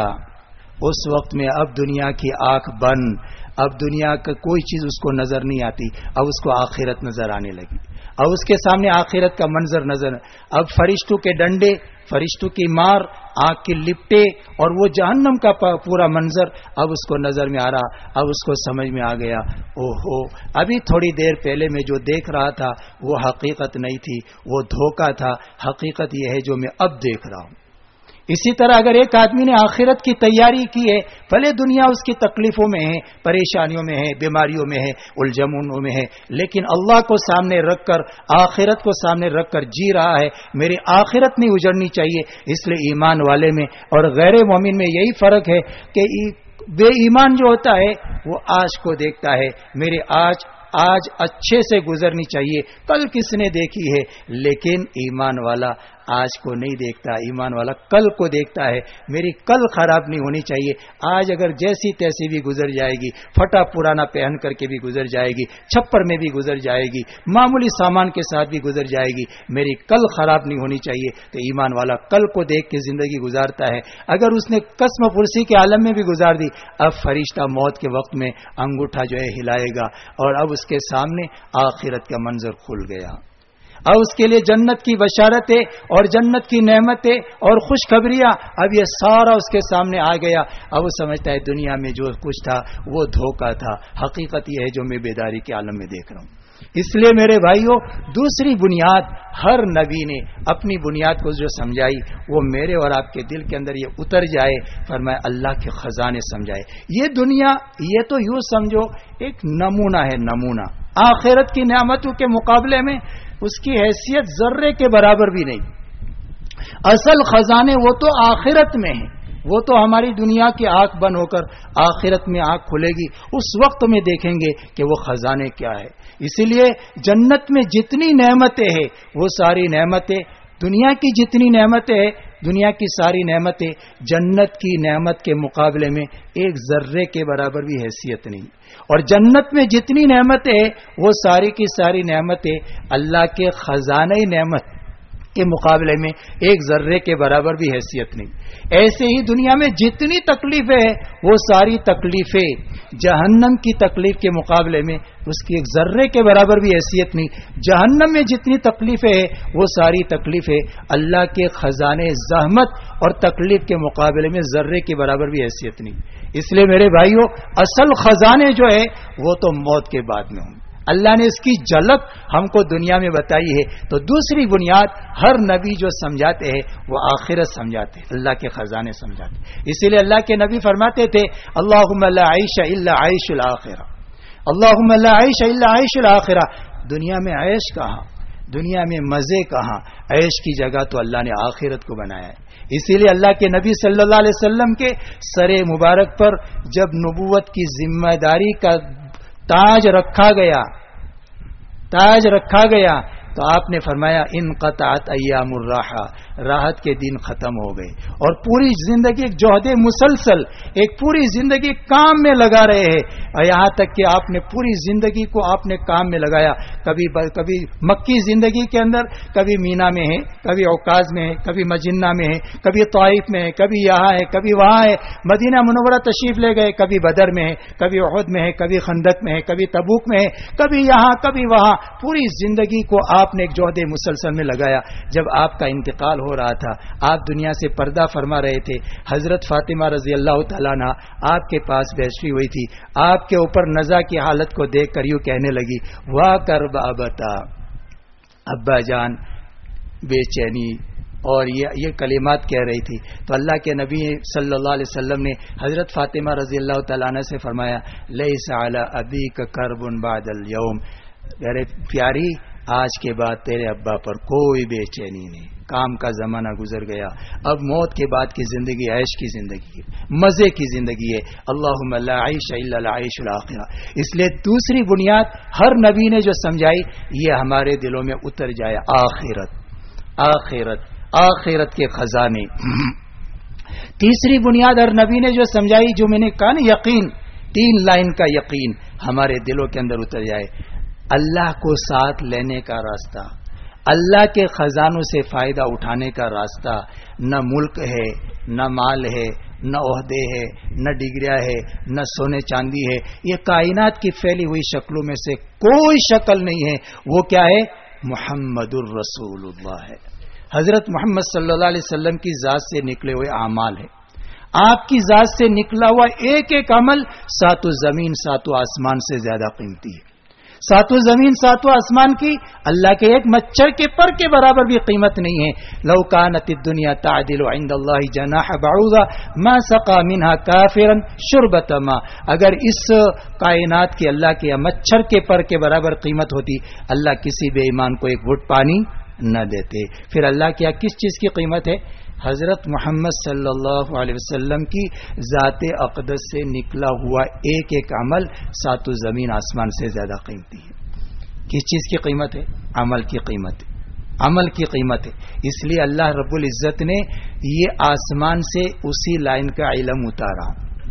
اس وقت میں اب دنیا کی آنکھ بند, اب دنیا کا کوئی چیز اس کو نظر نہیں آتی, اب اس کو آخرت نظر آنے لگی. اب اس کے سامنے آخرت کا منظر نظر, اب فرشتوں کے ڈنڈے, فرشتوں کی مار, آنکھ کی لپٹے اور وہ جہنم کا پورا منظر اب اس کو نظر میں آ رہا. اب اس کو سمجھ میں آ گیا, او ہو ابھی تھوڑی دیر پہلے میں جو دیکھ رہا تھا وہ حقیقت نہیں تھی, وہ دھوکہ تھا, حقیقت یہ ہے جو میں اب دیکھ رہا ہوں. اسی طرح اگر ایک آدمی نے آخرت کی تیاری کی ہے, بھلے دنیا اس کی تکلیفوں میں ہے, پریشانیوں میں ہے, بیماریوں میں ہے, الجھنوں میں ہے, لیکن اللہ کو سامنے رکھ کر, آخرت کو سامنے رکھ کر جی رہا ہے, میری آخرت نہیں اجڑنی چاہیے. اس لیے ایمان والے میں اور غیر مومن میں یہی فرق ہے کہ بے ایمان جو ہوتا ہے وہ آج کو دیکھتا ہے, میرے آج آج اچھے سے گزرنی چاہیے, کل کس نے دیکھی ہے. لیکن ایمان والا آج کو نہیں دیکھتا, ایمان والا کل کو دیکھتا ہے, میری کل خراب نہیں ہونی چاہیے. آج اگر جیسی تیسی بھی گزر جائے گی, پھٹا پرانا پہن کر کے بھی گزر جائے گی, چھپر میں بھی گزر جائے گی, معمولی سامان کے ساتھ بھی گزر جائے گی, میری کل خراب نہیں ہونی چاہیے. تو ایمان والا کل کو دیکھ کے زندگی گزارتا ہے. اگر اس نے قسم پرسی کے عالم میں بھی گزار دی, اب فرشتہ موت کے وقت میں انگوٹھا جو ہے ہلائے گا, اور اب اس کے سامنے آخرت کا منظر کھل گیا. اب اس کے لیے جنت کی بشارتیں اور جنت کی نعمتیں اور خوشخبریاں, اب یہ سارا اس کے سامنے آ گیا. اب وہ سمجھتا ہے دنیا میں جو کچھ تھا وہ دھوکہ تھا, حقیقت یہ ہے جو میں بیداری کے عالم میں دیکھ رہا ہوں. اس لیے میرے بھائیوں, دوسری بنیاد ہر نبی نے اپنی بنیاد کو جو سمجھائی وہ میرے اور آپ کے دل کے اندر یہ اتر جائے. فرمایا اللہ کے خزانے سمجھائے. یہ دنیا یہ تو یوں سمجھو ایک نمونہ ہے, نمونہ. آخرت کی نعمتوں کے مقابلے میں اس کی حیثیت ذرے کے برابر بھی نہیں. اصل خزانے وہ تو آخرت میں ہیں, وہ تو ہماری دنیا کی آنکھ بند ہو کر آخرت میں آنکھ کھلے گی, اس وقت میں دیکھیں گے کہ وہ خزانے کیا ہے. اسی لیے جنت میں جتنی نعمتیں ہیں وہ ساری نعمتیں, دنیا کی جتنی نعمتیں ہیں, دنیا کی ساری نعمتیں جنت کی نعمت کے مقابلے میں ایک ذرے کے برابر بھی حیثیت نہیں. اور جنت میں جتنی نعمتیں ہیں وہ ساری کی ساری نعمتیں اللہ کے خزانہ نعمت کے مقابلے میں ایک ذرے کے برابر بھی حیثیت نہیں. ایسے ہی دنیا میں جتنی تکلیفیں ہیں وہ ساری تکلیفیں جہنم کی تکلیف کے مقابلے میں اس کی ایک ذرے کے برابر بھی حیثیت نہیں. جہنم میں جتنی تکلیفیں ہیں وہ ساری تکلیفیں اللہ کے خزانے زحمت اور تکلیف کے مقابلے میں ذرے کے برابر بھی حیثیت نہیں. اس لیے میرے بھائیوں, اصل خزانے جو ہے وہ تو موت کے بعد میں ہوں. اللہ نے اس کی جھلک ہم کو دنیا میں بتائی ہے. تو دوسری بنیاد ہر نبی جو سمجھاتے ہیں وہ آخرت سمجھاتے ہیں, اللہ کے خزانے سمجھاتے ہیں. اسی لیے اللہ کے نبی فرماتے تھے اللہم لا عیش الا عیش الاخرہ, اللہم لا عیش الا عیش الاخرہ. دنیا میں عیش کہاں, دنیا میں مزے کہاں, عیش کی جگہ تو اللہ نے آخرت کو بنایا ہے. اسی لیے اللہ کے نبی صلی اللہ علیہ وسلم کے سر مبارک پر جب نبوت کی ذمہ داری کا تاج رکھا گیا, تاج رکھا گیا تو آپ نے فرمایا انقطعت ایام الراحہ, راحت کے دن ختم ہو گئے, اور پوری زندگی ایک جوہد مسلسل, ایک پوری زندگی کام میں لگا رہے ہیں. یہاں تک کہ آپ نے پوری زندگی کو آپ نے کام میں لگایا. کبھی کبھی مکی زندگی کے اندر, کبھی مینا میں ہے, کبھی اوکاز میں ہے, کبھی مجنہ میں ہے, کبھی طائف میں ہے, کبھی یہاں ہے, کبھی وہاں ہے. مدینہ منورہ تشریف لے گئے, کبھی بدر میں ہے, کبھی احد میں ہے, کبھی خندق میں ہے, کبھی تبوک میں ہے, کبھی یہاں کبھی وہاں. پوری زندگی کو آپ آپ نے ایک جوہد مسلسل میں لگایا. جب آپ کا انتقال ہو رہا تھا، آپ دنیا سے پردہ فرما رہے تھے، حضرت فاطمہ رضی اللہ تعالیٰ عنہ آپ کے پاس بیٹھی ہوئی تھی. آپ کے اوپر نزا کی حالت کو دیکھ کر یوں کہنے لگی، واہ کر بابتا، ابا جان بے چینی، اور یہ یہ کلمات کہہ رہی تھی. تو اللہ کے نبی صلی اللہ علیہ وسلم نے حضرت فاطمہ رضی اللہ تعالیٰ عنہ سے فرمایا، لیس علی ابیک کرب بعد اليوم، میرے پیاری آج کے بعد تیرے ابا پر کوئی بے چینی نہیں، کام کا زمانہ گزر گیا، اب موت کے بعد کی زندگی عیش کی زندگی ہے، مزے کی زندگی ہے. اللہم لا عیش الا العیش الاخرہ. اس لیے دوسری بنیاد ہر نبی نے جو سمجھائی یہ ہمارے دلوں میں اتر جائے، آخرت آخرت آخرت کے خزانے. تیسری بنیاد ہر نبی نے جو سمجھائی، جو میں نے کہا نا یقین، تین لائن کا یقین ہمارے دلوں کے اندر اتر جائے. اللہ کو ساتھ لینے کا راستہ، اللہ کے خزانوں سے فائدہ اٹھانے کا راستہ. نہ ملک ہے، نہ مال ہے، نہ عہدے ہے، نہ ڈگریاں ہے، نہ سونے چاندی ہے. یہ کائنات کی پھیلی ہوئی شکلوں میں سے کوئی شکل نہیں ہے. وہ کیا ہے؟ محمد الرسول اللہ ہے. حضرت محمد صلی اللہ علیہ وسلم کی ذات سے نکلے ہوئے اعمال ہے. آپ کی ذات سے نکلا ہوا ایک ایک عمل ساتوں زمین ساتوں آسمان سے زیادہ قیمتی ہے. ساتوں زمین ساتوں آسمان کی اللہ کے ایک مچھر کے پر کے برابر بھی قیمت نہیں ہے. لو کانت الدنیا تعدل عند اللہ جناح بعوضہ ما سقى منها کافرا شربة ماء. اگر اس کائنات کے اللہ کے مچھر کے پر کے برابر قیمت ہوتی، اللہ کسی بے ایمان کو ایک گھٹ پانی نہ دیتے. پھر اللہ کیا کس چیز کی قیمت ہے؟ حضرت محمد صلی اللہ علیہ وسلم کی ذات اقدس سے نکلا ہوا ایک ایک عمل ساتوں زمین آسمان سے زیادہ قیمتی ہے. کس چیز کی قیمت ہے؟ عمل کی قیمت ہے. عمل کی قیمت ہے. اس لیے اللہ رب العزت نے یہ آسمان سے اسی لائن کا علم اتارا،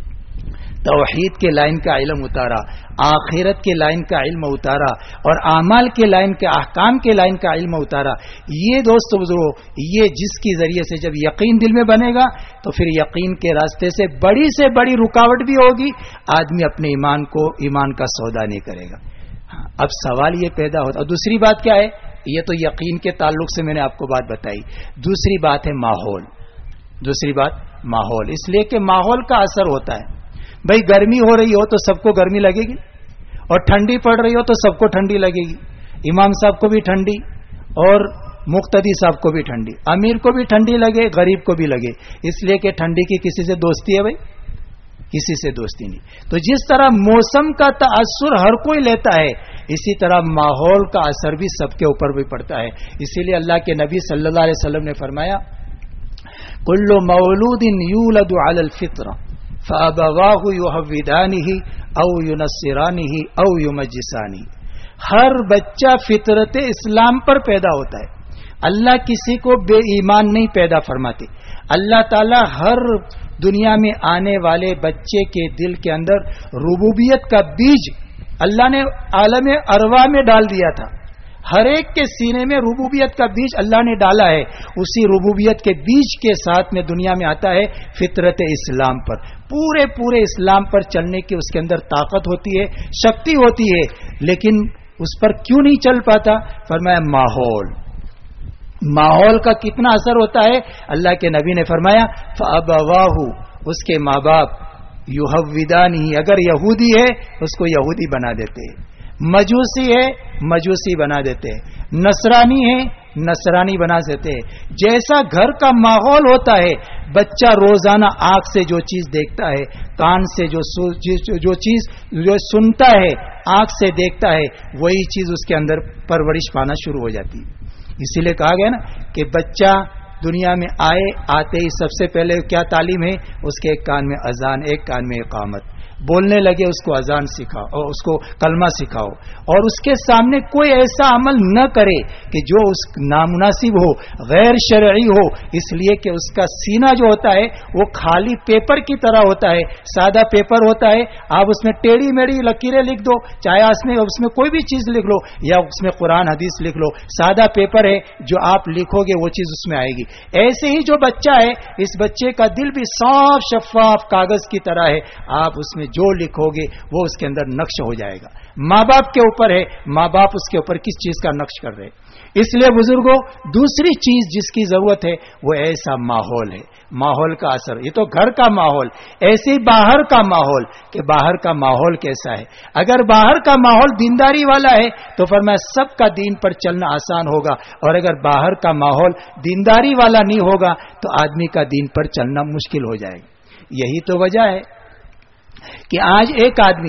توحید کے لائن کا علم اتارا، آخرت کے لائن کا علم اتارا، اور اعمال کے لائن کے احکام کے لائن کا علم اتارا. یہ دوستو بزرگو، یہ جس کی ذریعے سے جب یقین دل میں بنے گا تو پھر یقین کے راستے سے بڑی سے بڑی رکاوٹ بھی ہوگی، آدمی اپنے ایمان کو ایمان کا سودا نہیں کرے گا. اب سوال یہ پیدا ہوتا. اور دوسری بات کیا ہے؟ یہ تو یقین کے تعلق سے میں نے آپ کو بات بتائی. دوسری بات ہے ماحول. دوسری بات ماحول. اس لیے کہ ماحول کا اثر ہوتا ہے. بھائی گرمی ہو رہی ہو تو سب کو گرمی لگے گی، اور ٹھنڈی پڑ رہی ہو تو سب کو ٹھنڈی لگے گی. امام صاحب کو بھی ٹھنڈی اور مقتدی صاحب کو بھی ٹھنڈی، امیر کو بھی ٹھنڈی لگے، غریب کو بھی لگے. اس لیے کہ ٹھنڈی کی کسی سے دوستی ہے؟ بھائی کسی سے دوستی نہیں. تو جس طرح موسم کا تاثر ہر کوئی لیتا ہے، اسی طرح ماحول کا اثر بھی سب کے اوپر بھی پڑتا ہے. اسی لیے اللہ کے نبی صلی اللہ علیہ وسلم نے فرمایا، کل مولود یولد علی الفطرہ فابواہ یحودانہ او ینصرانہ او یمجسانہ. ہر بچہ فطرت اسلام پر پیدا ہوتا ہے. اللہ کسی کو بے ایمان نہیں پیدا فرماتے. اللہ تعالی ہر دنیا میں آنے والے بچے کے دل کے اندر ربوبیت کا بیج اللہ نے عالم ارواح میں ڈال دیا تھا. ہر ایک کے سینے میں ربوبیت کا بیج اللہ نے ڈالا ہے. اسی ربوبیت کے بیج کے ساتھ میں دنیا میں آتا ہے فطرت اسلام پر. پورے پورے اسلام پر چلنے کی اس کے اندر طاقت ہوتی ہے، شکتی ہوتی ہے، لیکن اس پر کیوں نہیں چل پاتا؟ فرمایا ماحول. ماحول کا کتنا اثر ہوتا ہے؟ اللہ کے نبی نے فرمایا فابواہ، اس کے ماں باپ، یحودانہ، اگر یہودی ہے اس کو یہودی بنا دیتے، مجوسی ہے مجوسی بنا دیتے، نصرانی ہے نصرانی بنا دیتے. جیسا گھر کا ماحول ہوتا ہے، بچہ روزانہ آنکھ سے جو چیز دیکھتا ہے، کان سے جو جو چیز جو سنتا ہے، آنکھ سے دیکھتا ہے، وہی چیز اس کے اندر پرورش پانا شروع ہو جاتی ہے. اسی لیے کہا گیا نا کہ بچہ دنیا میں آئے آتے ہی سب سے پہلے کیا تعلیم ہے؟ اس کے ایک کان میں اذان، ایک کان میں اقامت. بولنے لگے اس کو اذان سکھاؤ اور اس کو کلمہ سکھاؤ، اور اس کے سامنے کوئی ایسا عمل نہ کرے کہ جو اس نامناسب ہو، غیر شرعی ہو. اس لیے کہ اس کا سینہ جو ہوتا ہے وہ خالی پیپر کی طرح ہوتا ہے، سادہ پیپر ہوتا ہے. آپ اس میں ٹیڑھی میڑھی لکیریں لکھ دو، چاہے اس میں اس میں کوئی بھی چیز لکھ لو، یا اس میں قرآن حدیث لکھ لو، سادہ پیپر ہے، جو آپ لکھو گے وہ چیز اس میں آئے گی. ایسے ہی جو بچہ ہے، اس بچے کا دل بھی صاف شفاف کاغذ کی طرح ہے. آپ اس میں جو لکھو گے وہ اس کے اندر نقش ہو جائے گا. ماں باپ کے اوپر ہے، ماں باپ اس کے اوپر کس چیز کا نقش کر رہے. اس لیے بزرگوں دوسری چیز جس کی ضرورت ہے وہ ایسا ماحول ہے، ماحول کا اثر. یہ تو گھر کا ماحول، ایسے ہی باہر کا ماحول کہ باہر کا ماحول کیسا ہے. اگر باہر کا ماحول دینداری والا ہے تو فرمایا سب کا دین پر چلنا آسان ہوگا، اور اگر باہر کا ماحول دینداری والا نہیں ہوگا تو آدمی کا دین پر چلنا مشکل ہو جائے گا. یہی تو وجہ ہے کہ آج ایک آدمی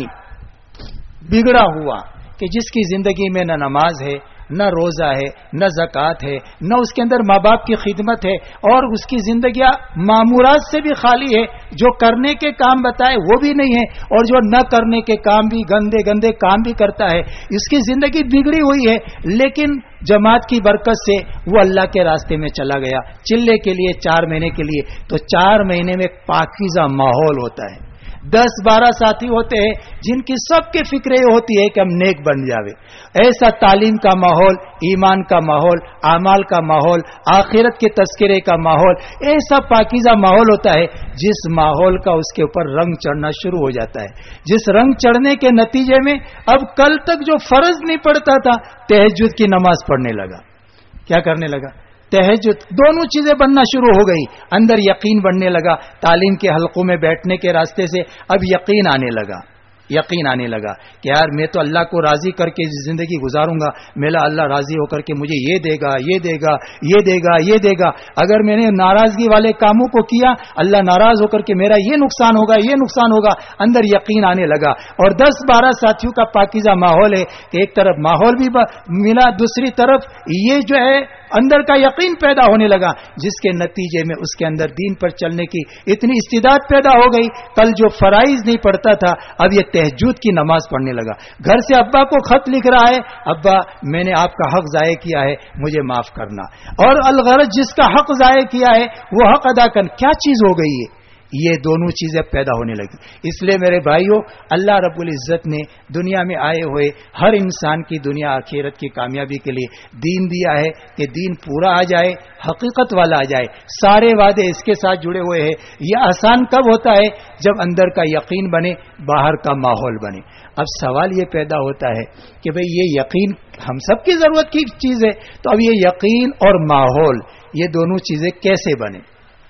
بگڑا ہوا کہ جس کی زندگی میں نہ نماز ہے، نہ روزہ ہے، نہ زکوٰۃ ہے، نہ اس کے اندر ماں باپ کی خدمت ہے، اور اس کی زندگیاں معمورات سے بھی خالی ہے. جو کرنے کے کام بتائے وہ بھی نہیں ہے، اور جو نہ کرنے کے کام بھی، گندے گندے کام بھی کرتا ہے. اس کی زندگی بگڑی ہوئی ہے، لیکن جماعت کی برکت سے وہ اللہ کے راستے میں چلا گیا چلے کے لیے چار مہینے کے لیے. تو چار مہینے میں پاکیزہ ماحول ہوتا ہے. دس بارہ ساتھی ہوتے ہیں جن کی سب کی فکر یہ ہوتی ہے کہ ہم نیک بن جاوے. ایسا تعلیم کا ماحول، ایمان کا ماحول، اعمال کا ماحول، آخرت کے تذکرے کا ماحول، ایسا پاکیزہ ماحول ہوتا ہے جس ماحول کا اس کے اوپر رنگ چڑھنا شروع ہو جاتا ہے. جس رنگ چڑھنے کے نتیجے میں اب کل تک جو فرض نہیں پڑتا تھا تہجد کی نماز پڑھنے لگا. کیا کرنے لگا؟ تہجد. دونوں چیزیں بننا شروع ہو گئی. اندر یقین بننے لگا، تعلیم کے حلقوں میں بیٹھنے کے راستے سے اب یقین آنے لگا یقین آنے لگا کہ یار میں تو اللہ کو راضی کر کے زندگی گزاروں گا، میرا اللہ راضی ہو کر کے مجھے یہ دے گا یہ دے گا یہ دے گا یہ دے گا. اگر میں نے ناراضگی والے کاموں کو کیا اللہ ناراض ہو کر کے میرا یہ نقصان ہوگا یہ نقصان ہوگا. اندر یقین آنے لگا. اور دس بارہ ساتھیوں کا پاکیزہ ماحول ہے کہ ایک طرف ماحول بھی ملا، دوسری طرف یہ جو ہے اندر کا یقین پیدا ہونے لگا، جس کے نتیجے میں اس کے اندر دین پر چلنے کی اتنی استعداد پیدا ہو گئی. کل جو فرائض نہیں پڑھتا تھا اب یہ تہجد کی نماز پڑھنے لگا. گھر سے ابا کو خط لکھ رہا ہے، ابا میں نے آپ کا حق ضائع کیا ہے مجھے معاف کرنا. اور الغرض جس کا حق ضائع کیا ہے وہ حق ادا کر. کیا چیز ہو گئی ہے؟ یہ دونوں چیزیں پیدا ہونے لگی. اس لیے میرے بھائیوں اللہ رب العزت نے دنیا میں آئے ہوئے ہر انسان کی دنیا آخرت کی کامیابی کے لیے دین دیا ہے کہ دین پورا آ جائے، حقیقت والا آ جائے. سارے وعدے اس کے ساتھ جڑے ہوئے ہیں. یہ آسان کب ہوتا ہے؟ جب اندر کا یقین بنے، باہر کا ماحول بنے. اب سوال یہ پیدا ہوتا ہے کہ بھئی یہ یقین ہم سب کی ضرورت کی چیز ہے، تو اب یہ یقین اور ماحول یہ دونوں چیزیں کیسے بنے؟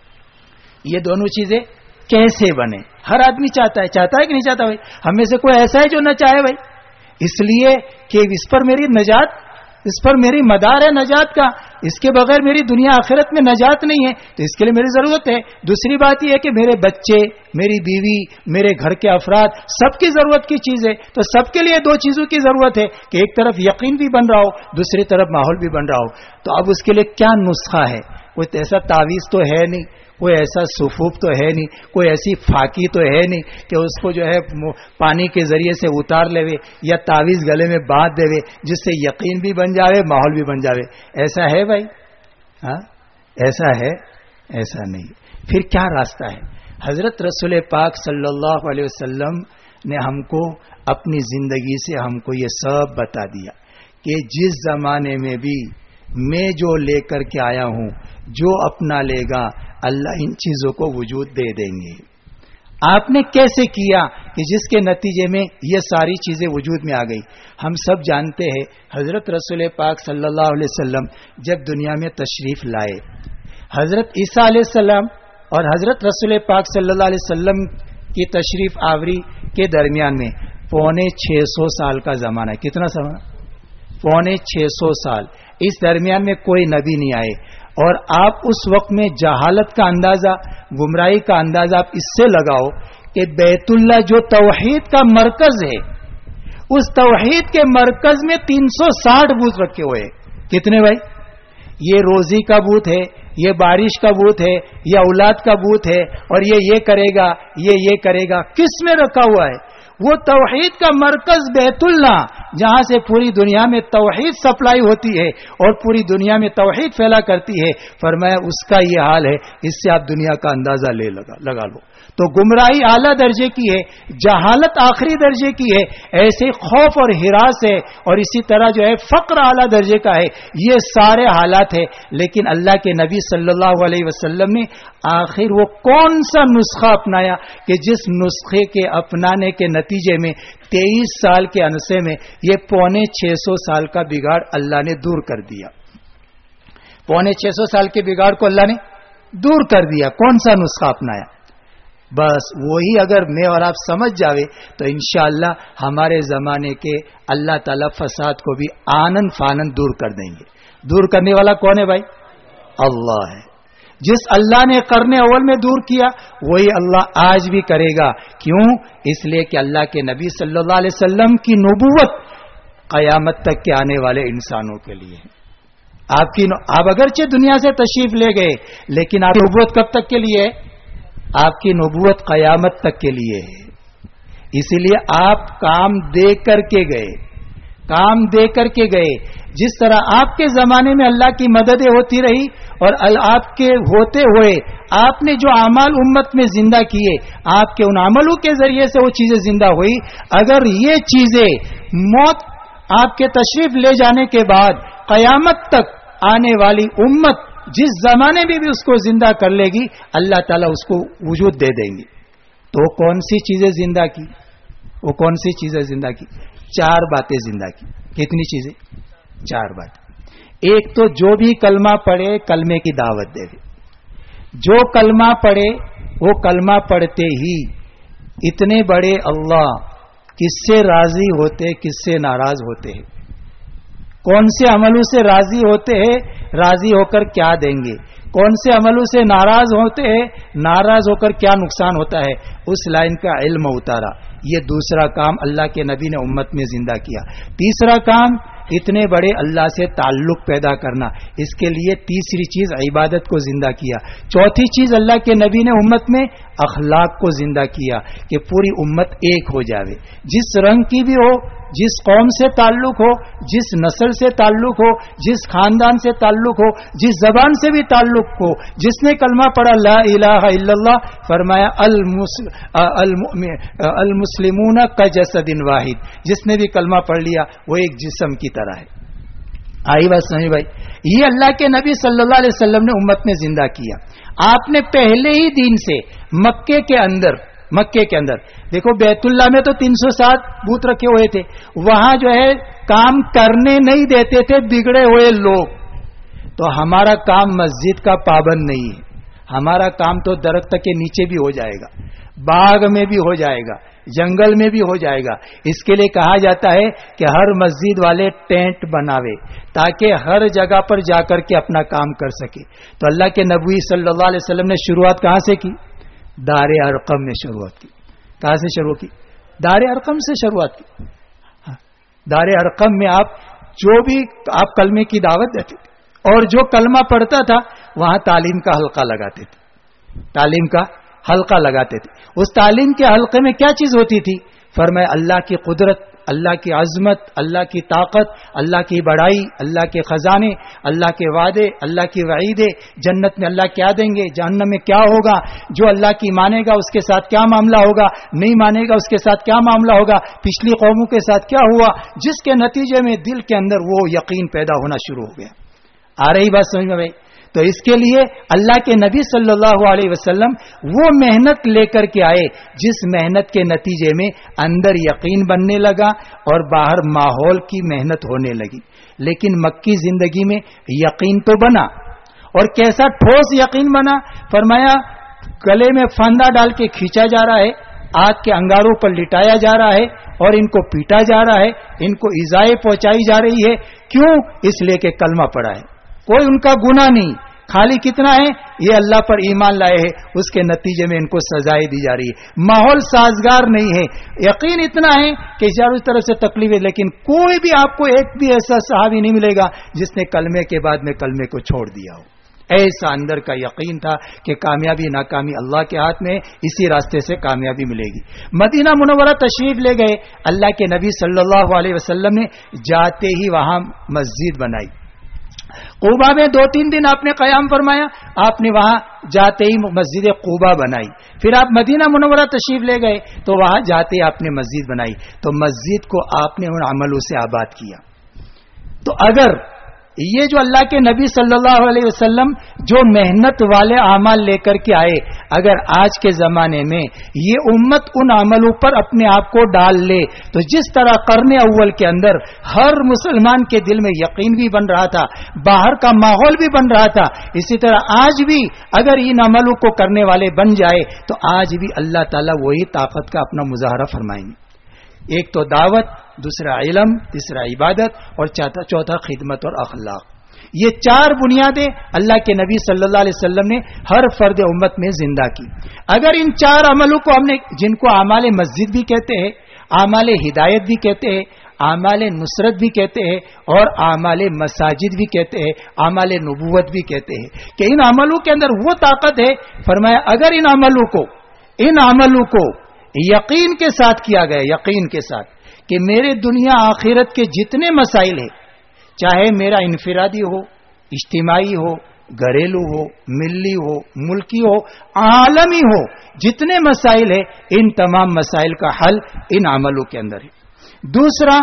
یہ دونوں چیزیں کیسے بنے؟ ہر آدمی چاہتا ہے چاہتا ہے کہ نہیں چاہتا بھائی؟ ہم میں سے کوئی ایسا ہے جو نہ چاہے بھائی؟ اس لیے کہ اس پر میری نجات، اس پر میری مدار ہے نجات کا. اس کے بغیر میری دنیا آخرت میں نجات نہیں ہے، تو اس کے لیے میری ضرورت ہے. دوسری بات یہ ہے کہ میرے بچے، میری بیوی، میرے گھر کے افراد سب کی ضرورت کی چیز ہے. تو سب کے لیے دو چیزوں کی ضرورت ہے کہ ایک طرف یقین بھی بن رہا ہو، دوسری طرف ماحول بھی بن رہا ہو. تو اب اس کے لیے کیا نسخہ ہے؟ کوئی ایسا تعویذ تو ہے نہیں، کوئی ایسا سفوف تو ہے نہیں، کوئی ایسی فاکی تو ہے نہیں کہ اس کو جو ہے پانی کے ذریعے سے اتار لے یا تعویذ گلے میں باندھ دے جس سے یقین بھی بن جاوے ماحول بھی بن جاوے. ایسا ہے بھائی؟ ہاں ایسا ہے؟ ایسا نہیں. پھر کیا راستہ ہے؟ حضرت رسول پاک صلی اللہ علیہ وسلم نے ہم کو اپنی زندگی سے ہم کو یہ سب بتا دیا کہ جس زمانے میں بھی میں جو لے کر کے آیا ہوں، جو اپنا لے گا اللہ ان چیزوں کو وجود دے دیں گے. آپ نے کیسے کیا کہ جس کے نتیجے میں یہ ساری چیزیں وجود میں آ گئی؟ ہم سب جانتے ہیں حضرت رسول پاک صلی اللہ علیہ وسلم جب دنیا میں تشریف لائے، حضرت عیسیٰ علیہ السلام اور حضرت رسول پاک صلی اللہ علیہ وسلم کی تشریف آوری کے درمیان میں پونے چھ سو سال کا زمانہ ہے. کتنا زمانہ؟ پونے چھ سو سال. اس درمیان میں کوئی نبی نہیں آئے، اور آپ اس وقت میں جہالت کا اندازہ، گمراہی کا اندازہ آپ اس سے لگاؤ کہ بیت اللہ جو توحید کا مرکز ہے، اس توحید کے مرکز میں تین سو ساٹھ بت رکھے ہوئے. کتنے بھائی؟ یہ روزی کا بت ہے، یہ بارش کا بت ہے، یہ اولاد کا بت ہے، اور یہ یہ کرے گا یہ یہ کرے گا. کس میں رکھا ہوا ہے؟ وہ توحید کا مرکز بیت اللہ، جہاں سے پوری دنیا میں توحید سپلائی ہوتی ہے اور پوری دنیا میں توحید پھیلا کرتی ہے. فرمایا اس کا یہ حال ہے. اس سے آپ دنیا کا اندازہ لے لگا لگا لو. تو گمراہی اعلیٰ درجے کی ہے، جہالت آخری درجے کی ہے، ایسے خوف اور ہراس ہے، اور اسی طرح جو ہے فقر اعلیٰ درجے کا ہے. یہ سارے حالات ہیں. لیکن اللہ کے نبی صلی اللہ علیہ وسلم نے آخر وہ کون سا نسخہ اپنایا کہ جس نسخے کے اپنانے کے نتیجے میں تیئیس سال کے عرصے میں یہ پونے چھ سو سال کا بگاڑ اللہ نے دور کر دیا. پونے چھ سو سال کے بگاڑ کو اللہ نے دور کر دیا. کون سا نسخہ اپنایا؟ بس وہی اگر میں اور آپ سمجھ جاوے تو انشاءاللہ ہمارے زمانے کے اللہ تعالی فساد کو بھی آنن فانن دور کر دیں گے. دور کرنے والا کون ہے بھائی؟ اللہ ہے. جس اللہ نے قرن اول میں دور کیا وہی اللہ آج بھی کرے گا. کیوں؟ اس لیے کہ اللہ کے نبی صلی اللہ علیہ وسلم کی نبوت قیامت تک کے آنے والے انسانوں کے لیے. آپ کی آپ اگرچہ دنیا سے تشریف لے گئے لیکن آپ کی نبوت کب تک کے لیے ہے؟ آپ کی نبوت قیامت تک کے لیے ہے. اسی لیے آپ کام دے کر کے گئے کام دے کر کے گئے. جس طرح آپ کے زمانے میں اللہ کی مددیں ہوتی رہی اور آپ کے ہوتے ہوئے آپ نے جو اعمال امت میں زندہ کیے آپ کے ان عملوں کے ذریعے سے وہ چیزیں زندہ ہوئی. اگر یہ چیزیں موت آپ کے تشریف لے جانے کے بعد قیامت تک آنے والی امت جس زمانے میں بھی اس کو زندہ کر لے گی اللہ تعالیٰ اس کو وجود دے دیں گے. تو کون سی چیزیں زندہ کی؟ وہ کون سی چیزیں زندہ کی؟ چار باتیں زندہ کی. کتنی چیزیں؟ چار باتیں. ایک تو جو بھی کلمہ پڑھے کلمے کی دعوت دے. جو کلمہ پڑھے وہ کلمہ پڑھتے ہی اتنے بڑے اللہ کس سے راضی ہوتے کس سے ناراض ہوتے ہیں، کون سے عملوں سے راضی ہوتے ہیں، راضی ہو کر کیا دیں گے، کون سے عملوں سے ناراض ہوتے ہیں، ناراض ہو کر کیا نقصان ہوتا ہے، اس لائن کا علم اتارا. یہ دوسرا کام اللہ کے نبی نے امت میں زندہ کیا. تیسرا کام اتنے بڑے اللہ سے تعلق پیدا کرنا. اس کے لیے تیسری چیز عبادت کو زندہ کیا. چوتھی چیز اللہ کے نبی نے امت میں اخلاق کو زندہ کیا کہ پوری امت ایک ہو جاوے. جس رنگ کی بھی ہو، جس قوم سے تعلق ہو، جس نسل سے تعلق ہو، جس خاندان سے تعلق ہو، جس زبان سے بھی تعلق ہو، جس نے کلمہ پڑھا لا الہ الا اللہ، فرمایا المسلمون کجسد واحد، جس نے بھی کلمہ پڑھ لیا وہ ایک جسم کی طرح ہے. آئی بات سمجھ بھائی؟ یہ اللہ کے نبی صلی اللہ علیہ وسلم نے امت میں زندہ کیا. آپ نے پہلے ہی دن سے مکے کے اندر مکے کے اندر دیکھو بیت اللہ میں تو تین سو سات بت رکھے ہوئے تھے، وہاں جو ہے کام کرنے نہیں دیتے تھے بگڑے ہوئے لوگ. تو ہمارا کام مسجد کا پابند نہیں ہے. ہمارا کام تو درخت کے نیچے بھی ہو جائے گا، باغ میں بھی ہو جائے گا، جنگل میں بھی ہو جائے گا. اس کے لیے کہا جاتا ہے کہ ہر مسجد والے ٹینٹ بناوے تاکہ ہر جگہ پر جا کر کے اپنا کام کر سکے. تو اللہ کے نبی صلی اللہ علیہ وسلم نے شروعات کہاں سے کی؟ دار ارقم میں شروعات کی. کہاں سے شروع کی؟ دار ارقم سے شروعات کی. دار ارقم میں آپ جو بھی آپ کلمے کی دعوت دیتے تھے اور جو کلمہ پڑھتا تھا وہاں تعلیم کا حلقہ لگاتے تھے. تعلیم کا حلقہ لگاتے تھے. اس تعلیم کے حلقے میں کیا چیز ہوتی تھی؟ فرمایا اللہ کی قدرت، اللہ کی عظمت، اللہ کی طاقت، اللہ کی بڑائی، اللہ کے خزانے، اللہ کے وعدے، اللہ کی وعیدیں، جنت میں اللہ کیا دیں گے، جہنم میں کیا ہوگا، جو اللہ کی مانے گا اس کے ساتھ کیا معاملہ ہوگا، نہیں مانے گا اس کے ساتھ کیا معاملہ ہوگا، پچھلی قوموں کے ساتھ کیا ہوا، جس کے نتیجے میں دل کے اندر وہ یقین پیدا ہونا شروع ہو گیا. آ رہی بات سمجھ میں بھائی؟ تو اس کے لیے اللہ کے نبی صلی اللہ علیہ وسلم وہ محنت لے کر کے آئے جس محنت کے نتیجے میں اندر یقین بننے لگا اور باہر ماحول کی محنت ہونے لگی. لیکن مکی زندگی میں یقین تو بنا، اور کیسا ٹھوس یقین بنا؟ فرمایا گلے میں پھندا ڈال کے کھینچا جا رہا ہے، آگ کے انگاروں پر لٹایا جا رہا ہے اور ان کو پیٹا جا رہا ہے، ان کو ایذائیں پہنچائی جا رہی ہے. کیوں؟ اس لیے کہ کلمہ پڑھا ہے. کوئی ان کا گناہ نہیں، خالی کتنا ہے یہ اللہ پر ایمان لائے ہیں، اس کے نتیجے میں ان کو سزائیں دی جا رہی ہے. ماحول سازگار نہیں ہے. یقین اتنا ہے کہ چاروں طرف سے تکلیف ہے، لیکن کوئی بھی آپ کو ایک بھی ایسا صحابی نہیں ملے گا جس نے کلمے کے بعد میں کلمے کو چھوڑ دیا ہو. ایسا اندر کا یقین تھا کہ کامیابی ناکامی اللہ کے ہاتھ میں، اسی راستے سے کامیابی ملے گی. مدینہ منورہ تشریف لے گئے. اللہ کے نبی صلی اللہ علیہ وسلم نے جاتے ہی وہاں مسجد بنائی. قباء میں دو تین دن آپ نے قیام فرمایا، آپ نے وہاں جاتے ہی مسجد قباء بنائی. پھر آپ مدینہ منورہ تشریف لے گئے تو وہاں جاتے ہی آپ نے مسجد بنائی. تو مسجد کو آپ نے ان عملوں سے آباد کیا. تو اگر یہ جو اللہ کے نبی صلی اللہ علیہ وسلم جو محنت والے اعمال لے کر کے آئے، اگر آج کے زمانے میں یہ امت ان عملوں پر اپنے آپ کو ڈال لے تو جس طرح قرن اول کے اندر ہر مسلمان کے دل میں یقین بھی بن رہا تھا، باہر کا ماحول بھی بن رہا تھا، اسی طرح آج بھی اگر ان عملوں کو کرنے والے بن جائے تو آج بھی اللہ تعالیٰ وہی طاقت کا اپنا مظاہرہ فرمائیں گے. ایک تو دعوت، دوسرا علم، تیسرا عبادت اور چوتھا خدمت اور اخلاق. یہ چار بنیادیں اللہ کے نبی صلی اللہ علیہ وسلم نے ہر فرد امت میں زندہ کی. اگر ان چار عملوں کو ہم نے، جن کو اعمال مسجد بھی کہتے ہیں، اعمال ہدایت بھی کہتے ہیں، اعمال نصرت بھی کہتے ہیں اور اعمال مساجد بھی کہتے ہیں، اعمال نبوت بھی کہتے ہیں، کہ ان عملوں کے اندر وہ طاقت ہے. فرمایا اگر ان عملوں کو ان عملوں کو یقین کے ساتھ کیا گیا، یقین کے ساتھ کہ میرے دنیا آخرت کے جتنے مسائل ہیں، چاہے میرا انفرادی ہو، اجتماعی ہو، گھریلو ہو، ملی ہو، ملکی ہو، عالمی ہو، جتنے مسائل ہیں ان تمام مسائل کا حل ان عملوں کے اندر ہے. دوسرا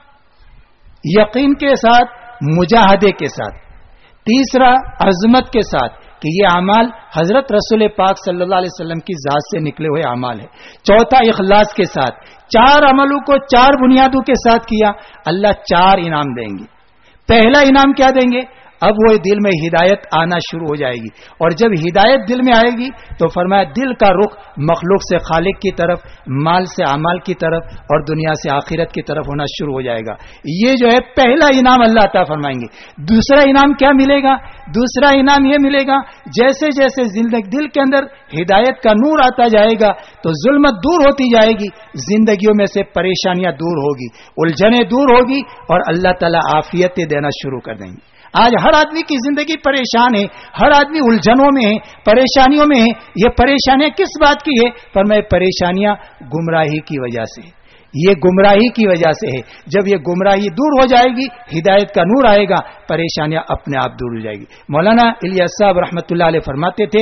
یقین کے ساتھ، مجاہدے کے ساتھ. تیسرا عظمت کے ساتھ کہ یہ اعمال حضرت رسول پاک صلی اللہ علیہ وسلم کی ذات سے نکلے ہوئے اعمال ہیں. چوتھا اخلاص کے ساتھ. چار عملوں کو چار بنیادوں کے ساتھ کیا، اللہ چار انعام دیں گے. پہلا انعام کیا دیں گے؟ اب وہ دل میں ہدایت آنا شروع ہو جائے گی، اور جب ہدایت دل میں آئے گی تو فرمایا دل کا رخ مخلوق سے خالق کی طرف، مال سے اعمال کی طرف اور دنیا سے آخرت کی طرف ہونا شروع ہو جائے گا. یہ جو ہے پہلا انعام اللہ عطا فرمائیں گے. دوسرا انعام کیا ملے گا؟ دوسرا انعام یہ ملے گا جیسے جیسے زندگی دل کے اندر ہدایت کا نور آتا جائے گا تو ظلمت دور ہوتی جائے گی، زندگیوں میں سے پریشانیاں دور ہوگی، الجھنیں دور ہوگی اور اللہ تعالیٰ عافیتیں دینا شروع کر دیں گے. آج ہر آدمی کی زندگی پریشان ہے، ہر آدمی الجھنوں میں ہے، پریشانیوں میں ہے. یہ پریشانیاں کس بات کی ہے؟ فرمائے پریشانیاں گمراہی کی وجہ سے، یہ گمراہی کی وجہ سے ہے. جب یہ گمراہی دور ہو جائے گی، ہدایت کا نور آئے گا، پریشانیاں اپنے آپ دور ہو جائے گی. مولانا الیاس صاحب رحمۃ اللہ علیہ فرماتے تھے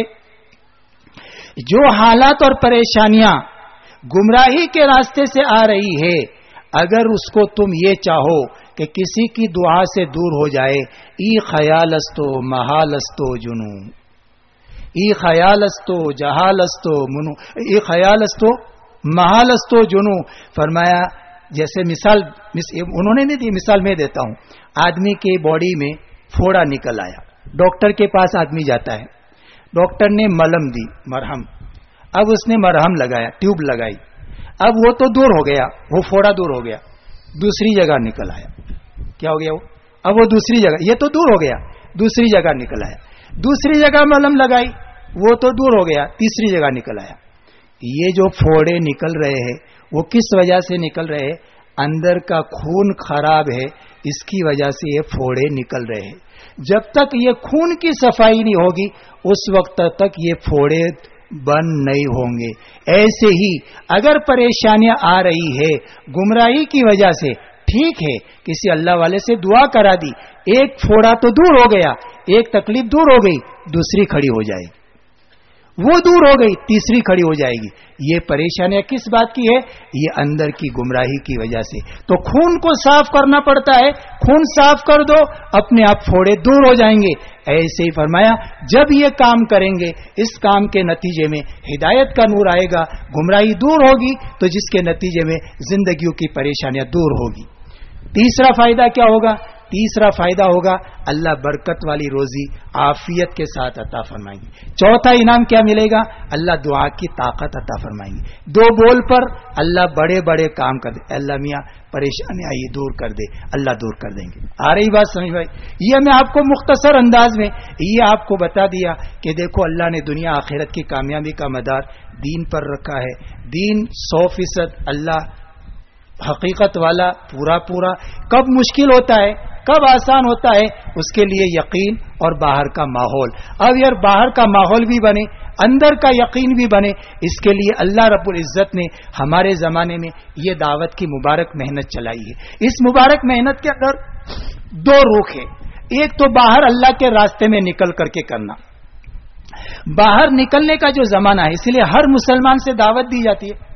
جو حالات اور پریشانیاں گمراہی کے راستے سے آ رہی ہے، اگر اس کو تم یہ چاہو کہ کسی کی دعا سے دور ہو جائے، ای خیالستو محالستو جنو، ای خیالستو جہالستو منو، ای خیالستو محالستو جنو. فرمایا جیسے مثال انہوں نے نہیں دی، مثال میں دیتا ہوں. آدمی کے باڈی میں پھوڑا نکل آیا، ڈاکٹر کے پاس آدمی جاتا ہے، ڈاکٹر نے ملم دی، مرہم. اب اس نے مرہم لگایا، ٹیوب لگائی، اب وہ تو دور ہو گیا، وہ پھوڑا دور ہو گیا. دوسری جگہ نکل آیا، کیا ہو گیا وہ؟ اب وہ دوسری جگہ، یہ تو دور ہو گیا، دوسری جگہ نکل آیا. دوسری جگہ ملم لگائی، وہ تو دور ہو گیا، تیسری جگہ نکل آیا. یہ جو پھوڑے نکل رہے ہیں وہ کس وجہ سے نکل رہے ہیں؟ اندر کا خون خراب ہے، اس کی وجہ سے یہ پھوڑے نکل رہے ہیں. جب تک یہ خون کی صفائی نہیں ہوگی اس وقت تک یہ پھوڑے بند نہیں ہوں گے. ایسے ہی اگر پریشانیاں آ رہی ہے گمراہی کی وجہ سے، ٹھیک ہے کسی اللہ والے سے دعا کرا دی، ایک پھوڑا تو دور ہو گیا، ایک تکلیف دور ہو گئی، دوسری کھڑی ہو جائے گی، وہ دور ہو گئی، تیسری کھڑی ہو جائے گی. یہ پریشانیاں کس بات کی ہے؟ یہ اندر کی گمراہی کی وجہ سے. تو خون کو صاف کرنا پڑتا ہے، خون صاف کر دو، اپنے آپ پھوڑے دور ہو جائیں گے. ایسے ہی فرمایا جب یہ کام کریں گے اس کام کے نتیجے میں ہدایت کا نور آئے گا، گمراہی دور ہوگی، تو جس کے نتیجے میں زندگیوں کی پریشانیاں دور ہوگی. تیسرا فائدہ کیا ہوگا؟ تیسرا فائدہ ہوگا اللہ برکت والی روزی عافیت کے ساتھ عطا فرمائیں گے. چوتھا انعام کیا ملے گا؟ اللہ دعا کی طاقت عطا فرمائیں گے. دو بول پر اللہ بڑے بڑے کام کر دے. اللہ میاں پریشانی آئی دور کر دے، اللہ دور کر دیں گے. آ رہی بات سمجھ بھائی؟ یہ میں آپ کو مختصر انداز میں یہ آپ کو بتا دیا کہ دیکھو اللہ نے دنیا آخرت کی کامیابی کا مدار دین پر رکھا ہے. دین سو فیصد اللہ حقیقت والا پورا پورا. کب مشکل ہوتا ہے، کب آسان ہوتا ہے؟ اس کے لیے یقین اور باہر کا ماحول. اب یار باہر کا ماحول بھی بنے، اندر کا یقین بھی بنے، اس کے لیے اللہ رب العزت نے ہمارے زمانے میں یہ دعوت کی مبارک محنت چلائی ہے. اس مبارک محنت کے اندر دو رخ ہے. ایک تو باہر اللہ کے راستے میں نکل کر کے کرنا. باہر نکلنے کا جو زمانہ ہے اس لیے ہر مسلمان سے دعوت دی جاتی ہے.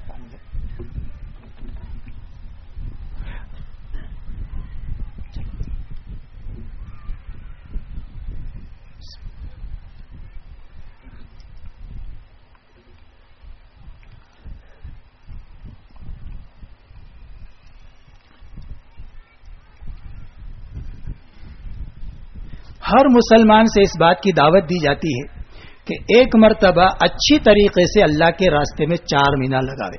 ہر مسلمان سے اس بات کی دعوت دی جاتی ہے کہ ایک مرتبہ اچھی طریقے سے اللہ کے راستے میں چار مہینہ لگاوے.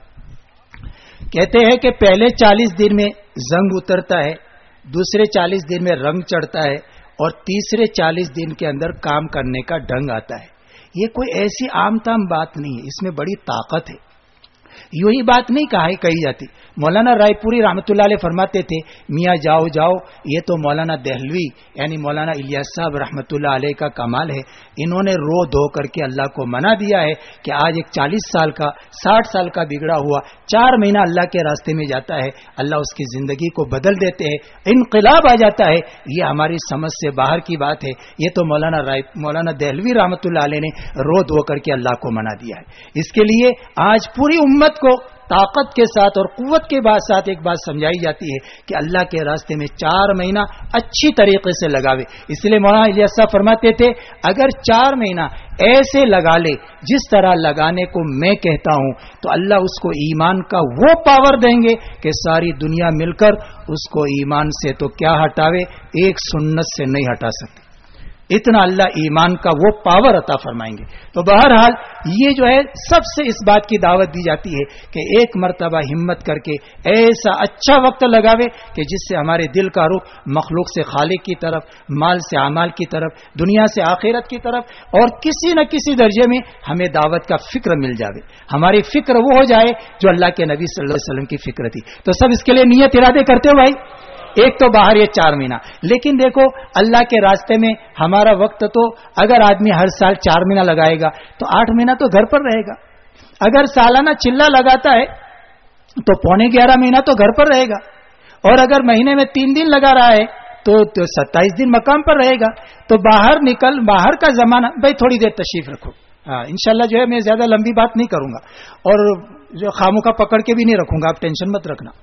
کہتے ہیں کہ پہلے چالیس دن میں زنگ اترتا ہے، دوسرے چالیس دن میں رنگ چڑھتا ہے، اور تیسرے چالیس دن کے اندر کام کرنے کا ڈھنگ آتا ہے. یہ کوئی ایسی عام تام بات نہیں ہے، اس میں بڑی طاقت ہے. یوں ہی بات نہیں کہا کہی جاتی. مولانا رائے پوری رحمۃ اللہ علیہ فرماتے تھے میاں جاؤ جاؤ، یہ تو مولانا دہلوی یعنی مولانا الیاس صاحب رحمۃ اللہ علیہ کا کمال ہے. انہوں نے رو دھو کر کے اللہ کو منع دیا ہے کہ آج ایک چالیس سال کا ساٹھ سال کا بگڑا ہوا چار مہینہ اللہ کے راستے میں جاتا ہے، اللہ اس کی زندگی کو بدل دیتے ہیں، انقلاب آ جاتا ہے. یہ ہماری سمجھ سے باہر کی بات ہے. یہ تو مولانا رائے مولانا دہلوی رحمۃ اللہ علیہ نے رو دھو کر کے اللہ کو منع دیا ہے. اس کے لیے آج پوری امت کو طاقت کے ساتھ اور قوت کے بعد ساتھ ایک بات سمجھائی جاتی ہے کہ اللہ کے راستے میں چار مہینہ اچھی طریقے سے لگاوے. اس لیے مولانا الیاس صاحب فرماتے تھے اگر چار مہینہ ایسے لگا لے جس طرح لگانے کو میں کہتا ہوں تو اللہ اس کو ایمان کا وہ پاور دیں گے کہ ساری دنیا مل کر اس کو ایمان سے تو کیا ہٹاوے، ایک سنت سے نہیں ہٹا سکتے. اتنا اللہ ایمان کا وہ پاور عطا فرمائیں گے. تو بہرحال یہ جو ہے سب سے اس بات کی دعوت دی جاتی ہے کہ ایک مرتبہ ہمت کر کے ایسا اچھا وقت لگاوے کہ جس سے ہمارے دل کا رخ مخلوق سے خالق کی طرف، مال سے اعمال کی طرف، دنیا سے آخرت کی طرف، اور کسی نہ کسی درجے میں ہمیں دعوت کا فکر مل جاوے. ہماری فکر وہ ہو جائے جو اللہ کے نبی صلی اللہ علیہ وسلم کی فکر تھی. تو سب اس کے لیے نیت ارادے کرتے ہو بھائی. ایک تو باہر یہ چار مہینہ، لیکن دیکھو اللہ کے راستے میں ہمارا وقت تو اگر آدمی ہر سال چار مہینہ لگائے گا تو آٹھ مہینہ تو گھر پر رہے گا. اگر سالانہ چلہ لگاتا ہے تو پونے گیارہ مہینہ تو گھر پر رہے گا، اور اگر مہینے میں تین دن لگا رہا ہے تو ستائیس دن مقام پر رہے گا. تو باہر نکل باہر کا زمانہ بھائی تھوڑی دیر تشریف رکھو. ہاں انشاءاللہ جو ہے میں زیادہ لمبی بات نہیں کروں گا، اور جو خاموں کا پکڑ کے بھی نہیں رکھوں گا، آپ ٹینشن مت رکھنا،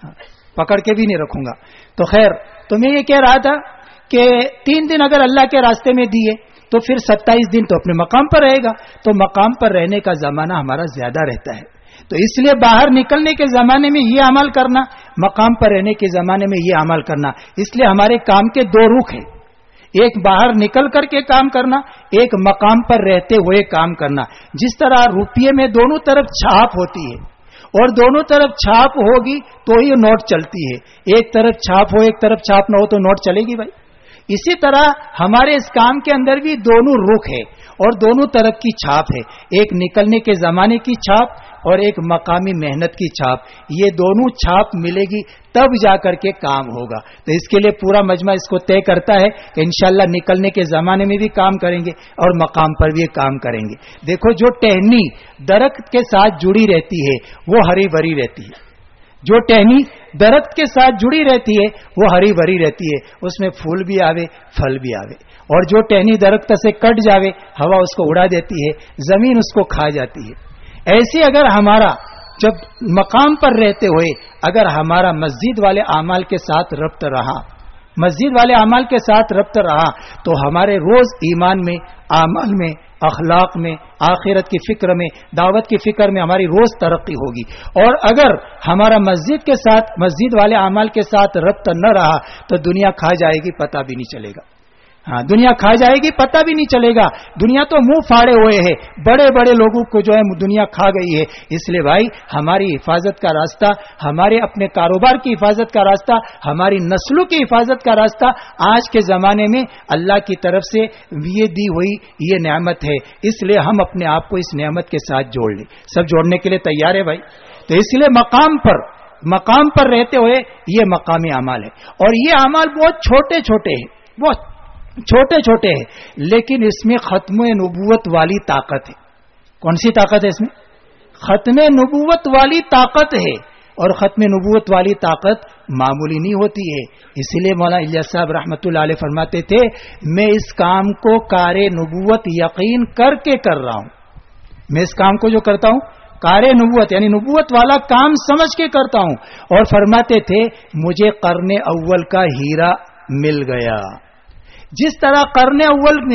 پکڑ کے بھی نہیں رکھوں گا. تو خیر تو میں یہ کہہ رہا تھا کہ تین دن اگر اللہ کے راستے میں دیے تو پھر ستائیس دن تو اپنے مقام پر رہے گا. تو مقام پر رہنے کا زمانہ ہمارا زیادہ رہتا ہے. تو اس لیے باہر نکلنے کے زمانے میں یہ عمل کرنا، مقام پر رہنے کے زمانے میں یہ عمل کرنا. اس لیے ہمارے کام کے دو رخ ہیں، ایک باہر نکل کر کے کام کرنا، ایک مقام پر رہتے ہوئے کام کرنا. جس طرح روپیے میں دونوں طرف چھاپ ہوتی ہے اور دونوں طرف چھاپ ہوگی تو ہی نوٹ چلتی ہے. ایک طرف چھاپ ہو ایک طرف چھاپ نہ ہو تو نوٹ چلے گی بھائی. اسی طرح ہمارے اس کام کے اندر بھی دونوں رخ ہے اور دونوں طرف کی چھاپ ہے، ایک نکلنے کے زمانے کی چھاپ اور ایک مقامی محنت کی چھاپ. یہ دونوں چھاپ ملے گی تب جا کر کے کام ہوگا. تو اس کے لیے پورا مجمع اس کو طے کرتا ہے کہ انشاءاللہ نکلنے کے زمانے میں بھی کام کریں گے اور مقام پر بھی کام کریں گے. دیکھو جو ٹہنی درخت کے ساتھ جڑی رہتی ہے وہ ہری بھری رہتی ہے، جو ٹہنی درخت کے ساتھ جڑی رہتی ہے وہ ہری بھری رہتی ہے، اس میں پھول بھی آوے پھل بھی آوے. اور جو ٹہنی درخت سے کٹ جاوے ہوا اس کو اڑا دیتی ہے، زمین اس کو کھا جاتی ہے. ایسے اگر ہمارا جب مقام پر رہتے ہوئے اگر ہمارا مسجد والے اعمال کے ساتھ ربط رہا مسجد والے اعمال کے ساتھ ربط رہا تو ہمارے روز ایمان میں، اعمال میں، اخلاق میں، آخرت کی فکر میں، دعوت کی فکر میں ہماری روز ترقی ہوگی. اور اگر ہمارا مسجد کے ساتھ مسجد والے اعمال کے ساتھ ربط نہ رہا تو دنیا کھا جائے گی، پتہ بھی نہیں چلے گا. ہاں دنیا کھا جائے گی، پتہ بھی نہیں چلے گا. دنیا تو منہ پھاڑے ہوئے ہے، بڑے بڑے لوگوں کو جو ہے دنیا کھا گئی ہے. اس لیے بھائی ہماری حفاظت کا راستہ، ہمارے اپنے کاروبار کی حفاظت کا راستہ، ہماری نسلوں کی حفاظت کا راستہ آج کے زمانے میں اللہ کی طرف سے یہ دی ہوئی یہ نعمت ہے. اس لیے ہم اپنے آپ کو اس نعمت کے ساتھ جوڑ لیں. سب جوڑنے کے لیے تیار ہے بھائی. تو اس لیے مقام پر مقام پر رہتے ہوئے یہ مقامی اعمال ہے، اور یہ اعمال بہت چھوٹے چھوٹے ہیں، بہت چھوٹے چھوٹے ہیں، لیکن اس میں ختم نبوت والی طاقت ہے. کون سی طاقت ہے اس میں؟ ختم نبوت والی طاقت ہے. اور ختم نبوت والی طاقت معمولی نہیں ہوتی ہے. اسی لیے مولانا الیاس صاحب رحمۃ اللہ علیہ فرماتے تھے میں اس کام کو کار نبوت یقین کر کے کر رہا ہوں. میں اس کام کو جو کرتا ہوں کار نبوت یعنی نبوت والا کام سمجھ کے کرتا ہوں. اور فرماتے تھے مجھے قرن اول کا ہیرا مل گیا. جس طرح قرن اول میں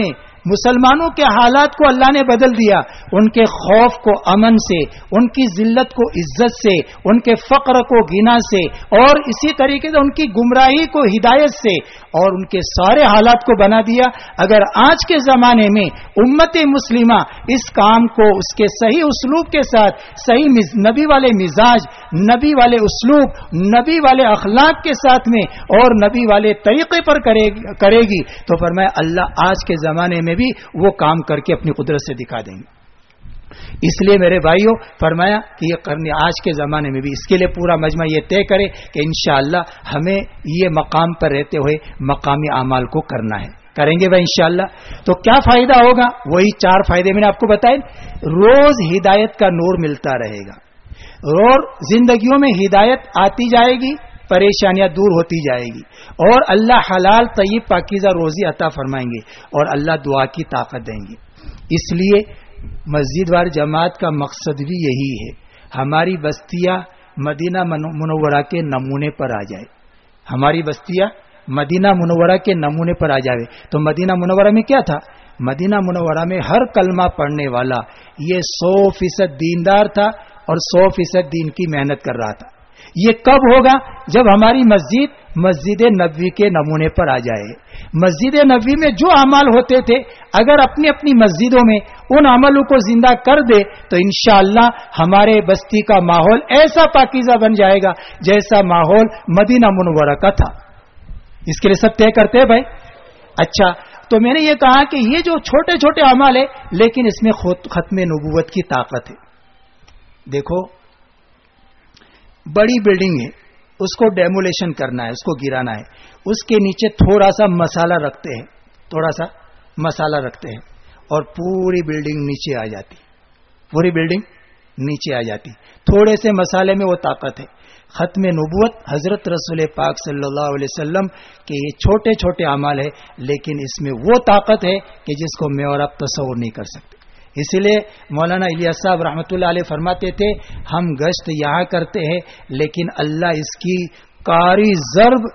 مسلمانوں کے حالات کو اللہ نے بدل دیا، ان کے خوف کو امن سے، ان کی ذلت کو عزت سے، ان کے فقر کو غنا سے، اور اسی طریقے سے ان کی گمراہی کو ہدایت سے، اور ان کے سارے حالات کو بنا دیا۔ اگر آج کے زمانے میں امت مسلمہ اس کام کو اس کے صحیح اسلوب کے ساتھ، صحیح نبی والے مزاج، نبی والے اسلوب، نبی والے اخلاق کے ساتھ میں اور نبی والے طریقے پر کرے گی تو فرمایا اللہ آج کے زمانے میں بھی وہ کام کر کے اپنی قدرت سے دکھا دیں گے۔ اس لیے میرے بھائیوں فرمایا کہ یہ کرنے آج کے زمانے میں بھی اس کے لیے پورا مجمع یہ طے کرے کہ انشاءاللہ ہمیں یہ مقام پر رہتے ہوئے مقامی اعمال کو کرنا ہے، کریں گے بھائی انشاءاللہ۔ تو کیا فائدہ ہوگا؟ وہی چار فائدے میں نے آپ کو بتائے۔ روز ہدایت کا نور ملتا رہے گا اور زندگیوں میں ہدایت آتی جائے گی، پریشانیاں دور ہوتی جائے گی، اور اللہ حلال طیب پاکیزہ روزی عطا فرمائیں گے، اور اللہ دعا کی طاقت دیں گے۔ اس لیے مسجد وار جماعت کا مقصد بھی یہی ہے، ہماری بستیاں مدینہ منورہ کے نمونے پر آ جائے، ہماری بستیاں مدینہ منورہ کے نمونے پر آ جائے۔ تو مدینہ منورہ میں کیا تھا؟ مدینہ منورہ میں ہر کلمہ پڑھنے والا یہ سو فیصد دیندار تھا اور سو فیصد دین کی محنت کر رہا تھا۔ یہ کب ہوگا؟ جب ہماری مسجد مسجد نبوی کے نمونے پر آ جائے۔ مسجد نبوی میں جو اعمال ہوتے تھے اگر اپنی اپنی مسجدوں میں ان عملوں کو زندہ کر دے تو انشاءاللہ ہمارے بستی کا ماحول ایسا پاکیزہ بن جائے گا جیسا ماحول مدینہ منورہ کا تھا۔ اس کے لیے سب طے کرتے ہیں بھائی۔ اچھا، تو میں نے یہ کہا کہ یہ جو چھوٹے چھوٹے اعمال ہے لیکن اس میں ختم نبوت کی طاقت ہے۔ دیکھو بڑی بلڈنگ ہے، اس کو ڈیمولیشن کرنا ہے، اس کو گرانا ہے، اس کے نیچے تھوڑا سا مسالہ رکھتے ہیں، تھوڑا سا مسالہ رکھتے ہیں اور پوری بلڈنگ نیچے آ جاتی، پوری بلڈنگ نیچے آ جاتی۔ تھوڑے سے مسالے میں وہ طاقت ہے۔ ختم نبوت حضرت رسول پاک صلی اللہ علیہ وسلم کے یہ چھوٹے چھوٹے اعمال ہے لیکن اس میں وہ طاقت ہے کہ جس کو میں اور آپ تصور نہیں کر سکتے۔ اسی لیے مولانا الیاس صاحب رحمۃ اللہ علیہ فرماتے تھے ہم گشت یہاں کرتے ہیں لیکن اللہ اس کی کاری ضرب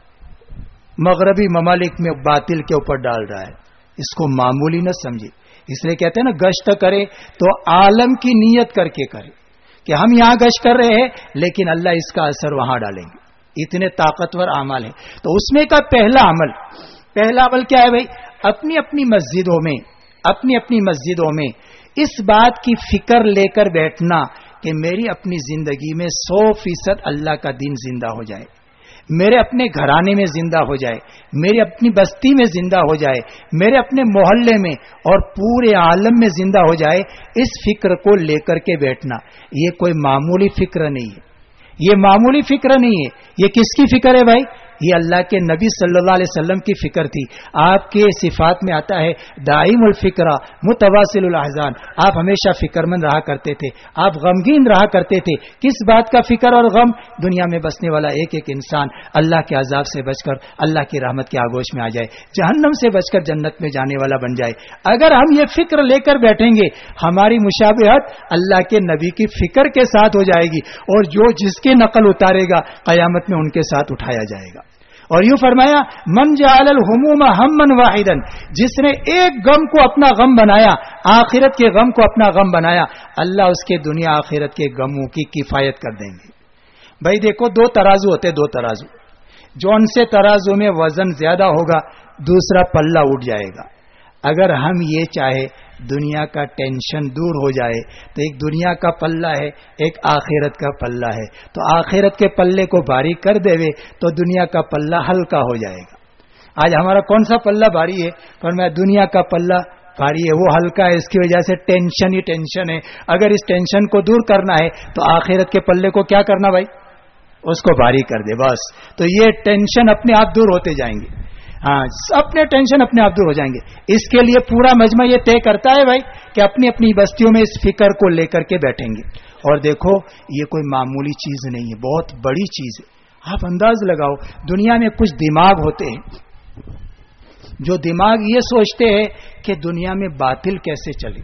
مغربی ممالک میں باطل کے اوپر ڈال رہا ہے، اس کو معمولی نہ سمجھے۔ اس لیے کہتے ہیں نا گشت کرے تو عالم کی نیت کر کے کرے کہ ہم یہاں گشت کر رہے ہیں لیکن اللہ اس کا اثر وہاں ڈالیں گے، اتنے طاقتور اعمال ہیں۔ تو اس میں کا پہلا عمل پہلا عمل کیا ہے بھائی؟ اپنی اپنی مسجدوں میں اپنی اپنی مسجدوں میں اس بات کی فکر لے کر بیٹھنا کہ میری اپنی زندگی میں سو فیصد اللہ کا دین زندہ ہو جائے، میرے اپنے گھرانے میں زندہ ہو جائے، میری اپنی بستی میں زندہ ہو جائے، میرے اپنے محلے میں اور پورے عالم میں زندہ ہو جائے۔ اس فکر کو لے کر کے بیٹھنا یہ کوئی معمولی فکر نہیں ہے، یہ معمولی فکر نہیں ہے۔ یہ کس کی فکر ہے بھائی؟ یہ اللہ کے نبی صلی اللہ علیہ وسلم کی فکر تھی۔ آپ کے صفات میں آتا ہے دائم الفکرہ متواصل الاحزان، آپ ہمیشہ فکر مند رہا کرتے تھے، آپ غمگین رہا کرتے تھے۔ کس بات کا فکر اور غم؟ دنیا میں بسنے والا ایک ایک انسان اللہ کے عذاب سے بچ کر اللہ کی رحمت کے آغوش میں آ جائے، جہنم سے بچ کر جنت میں جانے والا بن جائے۔ اگر ہم یہ فکر لے کر بیٹھیں گے ہماری مشابہت اللہ کے نبی کی فکر کے ساتھ ہو جائے گی، اور جو جس کی نقل اتارے گا قیامت میں ان کے ساتھ اٹھایا جائے گا۔ اور یوں فرمایا من جعل الہموم ہما واحدا، جس نے ایک غم کو اپنا غم بنایا، آخرت کے غم کو اپنا غم بنایا، اللہ اس کے دنیا آخرت کے غموں کی کفایت کر دیں گے۔ بھائی دیکھو دو ترازو ہوتے، دو ترازو، جون سے ترازو میں وزن زیادہ ہوگا دوسرا پلہ اٹھ جائے گا۔ اگر ہم یہ چاہے دنیا کا ٹینشن دور ہو جائے تو ایک دنیا کا پلہ ہے، ایک آخرت کا پلہ ہے، تو آخرت کے پلے کو بھاری کر دے تو دنیا کا پلہ ہلکا ہو جائے گا۔ آج ہمارا کون سا پلہ بھاری ہے؟ فرمایا دنیا کا پلہ بھاری ہے، وہ ہلکا ہے، اس کی وجہ سے ٹینشن ہی ٹینشن ہے۔ اگر اس ٹینشن کو دور کرنا ہے تو آخرت کے پلے کو کیا کرنا بھائی؟ اس کو بھاری کر دے بس، تو یہ ٹینشن اپنے آپ دور ہوتے جائیں گے۔ ہاں اپنے ٹینشن اپنے آپ دور ہو جائیں گے۔ اس کے لیے پورا مجمع یہ طے کرتا ہے بھائی کہ اپنی اپنی بستیوں میں اس فکر کو لے کر کے بیٹھیں گے۔ اور دیکھو یہ کوئی معمولی چیز نہیں ہے، بہت بڑی چیز ہے۔ آپ انداز لگاؤ دنیا میں کچھ دماغ ہوتے ہیں جو دماغ یہ سوچتے ہیں کہ دنیا میں باطل کیسے چلے،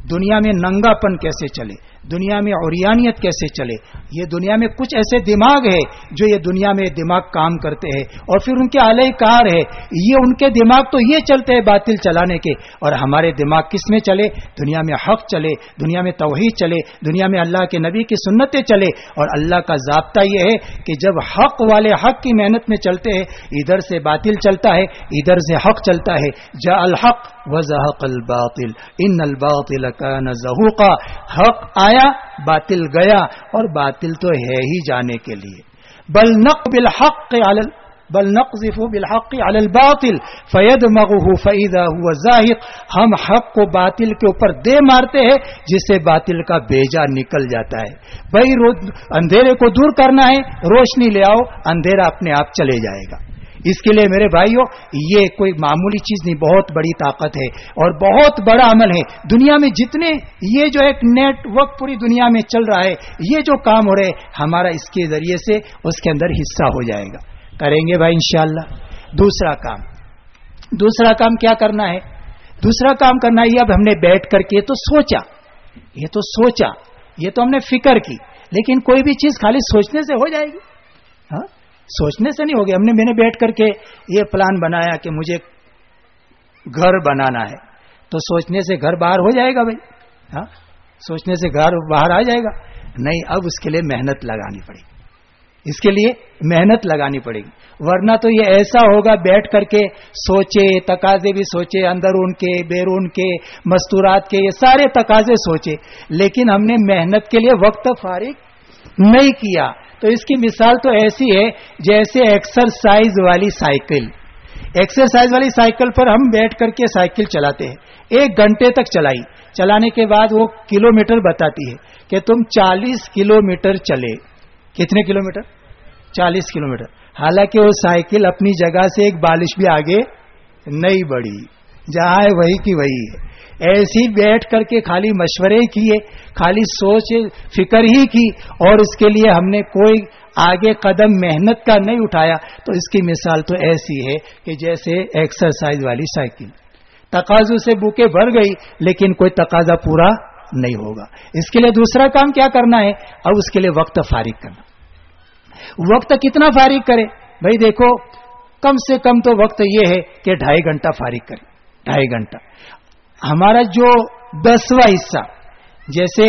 دنیا میں ننگاپن کیسے چلے، دنیا میں عریانیت کیسے چلے. یہ دنیا میں کچھ ایسے دماغ ہے جو یہ دنیا میں دماغ کام کرتے ہیں اور پھر ان کے اعلی کار ہے. یہ ان کے دماغ تو یہ چلتے ہیں باطل چلانے کے، اور ہمارے دماغ کس میں چلے؟ دنیا میں حق چلے، دنیا میں توحید چلے، دنیا میں اللہ کے نبی کی سنتیں چلے. اور اللہ کا ضابطہ یہ ہے کہ جب حق والے حق کی محنت میں چلتے ہیں، ادھر سے باطل چلتا ہے، ادھر سے حق چلتا ہے. جاء الحق وزهق الباطل ان الباطل كان زهوقا. حق آیا، باطل گیا، اور باطل تو ہے ہی جانے کے لیے. بل نقذف بالحق على بل نقذف بالحق على الباطل فيدمغه فاذا هو زاهق. ہم حق کو باطل کے اوپر دے مارتے ہیں جس سے باطل کا بیجا نکل جاتا ہے. بھائی اندھیرے کو دور کرنا ہے، روشنی لے آؤ، اندھیرا اپنے آپ چلے جائے گا. اس کے لیے میرے بھائیوں یہ کوئی معمولی چیز نہیں، بہت بڑی طاقت ہے اور بہت بڑا عمل ہے. دنیا میں جتنے یہ جو ایک نیٹ ورک پوری دنیا میں چل رہا ہے، یہ جو کام ہو رہے ہمارا اس کے ذریعے سے اس کے اندر حصہ ہو جائے گا. کریں گے بھائی انشاءاللہ. دوسرا کام دوسرا کام کیا کرنا ہے؟ دوسرا کام کرنا ہے، اب ہم نے بیٹھ کر کے تو سوچا، یہ تو سوچا، یہ تو ہم نے فکر کی، لیکن کوئی بھی چیز خالی سوچنے سے ہو جائے گی؟ ہاں، سوچنے سے نہیں ہوگی. ہم نے میں نے بیٹھ کر کے یہ پلان بنایا کہ مجھے گھر بنانا ہے، تو سوچنے سے گھر باہر ہو جائے گا بھائی؟ ہاں، سوچنے سے گھر باہر آ جائے گا؟ نہیں، اب اس کے لیے محنت لگانی پڑے گی، اس کے لیے محنت لگانی پڑے گی. ورنہ تو یہ ایسا ہوگا بیٹھ کر کے سوچے، تقاضے بھی سوچے، اندرون کے بیرون کے مستورات کے، یہ سارے تقاضے سوچے، لیکن ہم نے محنت کے لیے وقت فارغ نہیں کیا. تو اس کی مثال تو ایسی ہے جیسے ایکسرسائز والی سائیکل. ایکسرسائز والی سائیکل پر ہم بیٹھ کر کے سائیکل چلاتے ہیں، ایک گھنٹے تک چلائی، چلانے کے بعد وہ کلو میٹر بتاتی ہے کہ تم چالیس کلو میٹر چلے. کتنے کلو میٹر؟ چالیس کلو میٹر. حالانکہ وہ سائیکل اپنی جگہ سے ایک بالش بھی آگے نہیں بڑھی، جہاں ہے وہی کی وہی ہے. ایسی بیٹھ کر کے خالی مشورے کیے، خالی سوچ فکر ہی کی، اور اس کے لیے ہم نے کوئی آگے قدم محنت کا نہیں اٹھایا. تو اس کی مثال تو ایسی ہے کہ جیسے ایکسرسائز والی سائیکل، تقاضوں سے بوکے بھر گئی لیکن کوئی تقاضا پورا نہیں ہوگا. اس کے لیے دوسرا کام کیا کرنا ہے؟ اب اس کے لیے وقت فارغ کرنا. وقت کتنا فارغ کرے؟ بھائی دیکھو، کم سے کم تو وقت یہ ہے کہ ڈھائی گھنٹہ فارغ کرے. ڈھائی گھنٹہ ہمارا جو دسواں حصہ، جیسے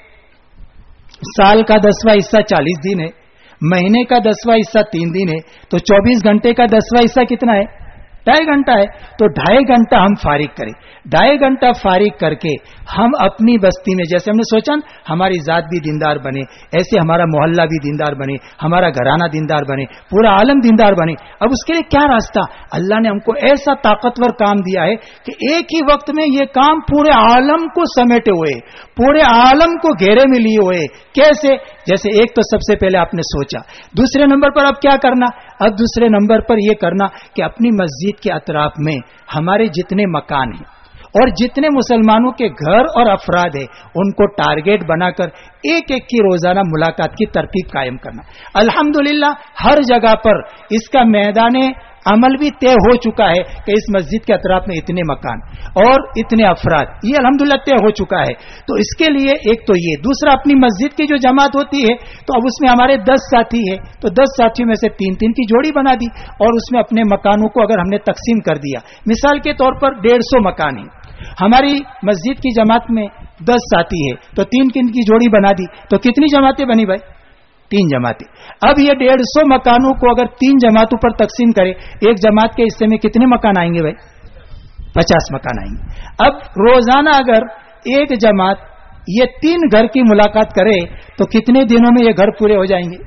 سال کا دسواں حصہ چالیس دن ہے، مہینے کا دسواں حصہ تین دن ہے، تو چوبیس گھنٹے کا دسواں حصہ کتنا ہے؟ ڈھائی گھنٹہ ہے. تو ڈھائی گھنٹہ ہم فارغ کریں. ڈھائی گھنٹہ فارغ کر کے ہم اپنی بستی میں، جیسے ہم نے سوچا ہماری ذات بھی دیندار بنے، ایسے ہمارا محلہ بھی دیندار بنے، ہمارا گھرانہ دیندار بنے، پورا عالم دیندار بنے. اب اس کے لیے کیا راستہ؟ اللہ نے ہم کو ایسا طاقتور کام دیا ہے کہ ایک ہی وقت میں یہ کام پورے عالم کو سمیٹے ہوئے، پورے عالم کو گھیرے میں لیے ہوئے. کیسے؟ جیسے ایک تو سب سے پہلے آپ نے سوچا، دوسرے نمبر پر اب کیا کرنا؟ اب دوسرے نمبر پر یہ کرنا کہ اپنی مسجد کے اطراف میں ہمارے جتنے مکان ہیں اور جتنے مسلمانوں کے گھر اور افراد ہیں، ان کو ٹارگیٹ بنا کر ایک ایک کی روزانہ ملاقات کی ترتیب قائم کرنا. الحمدللہ ہر جگہ پر اس کا میدان عمل بھی طے ہو چکا ہے کہ اس مسجد کے اطراف میں اتنے مکان اور اتنے افراد، یہ الحمدللہ طے ہو چکا ہے. تو اس کے لیے ایک تو یہ، دوسرا اپنی مسجد کی جو جماعت ہوتی ہے تو اب اس میں ہمارے دس ساتھی ہیں، تو دس ساتھیوں میں سے تین تین کی جوڑی بنا دی، اور اس میں اپنے مکانوں کو اگر ہم نے تقسیم کر دیا، مثال کے طور پر ڈیڑھ سو مکان ہیں، ہماری مسجد کی جماعت میں دس ساتھی ہے تو تین کن کی جوڑی بنا دی، تو کتنی جماعتیں بنی بھائی؟ تین جماعتیں. اب یہ ڈیڑھ سو مکانوں کو اگر تین جماعتوں پر تقسیم کرے، ایک جماعت کے حصے میں کتنے مکان آئیں گے بھائی؟ پچاس مکان آئیں گے. اب روزانہ اگر ایک جماعت یہ تین گھر کی ملاقات کرے تو کتنے دنوں میں یہ گھر پورے ہو جائیں گے؟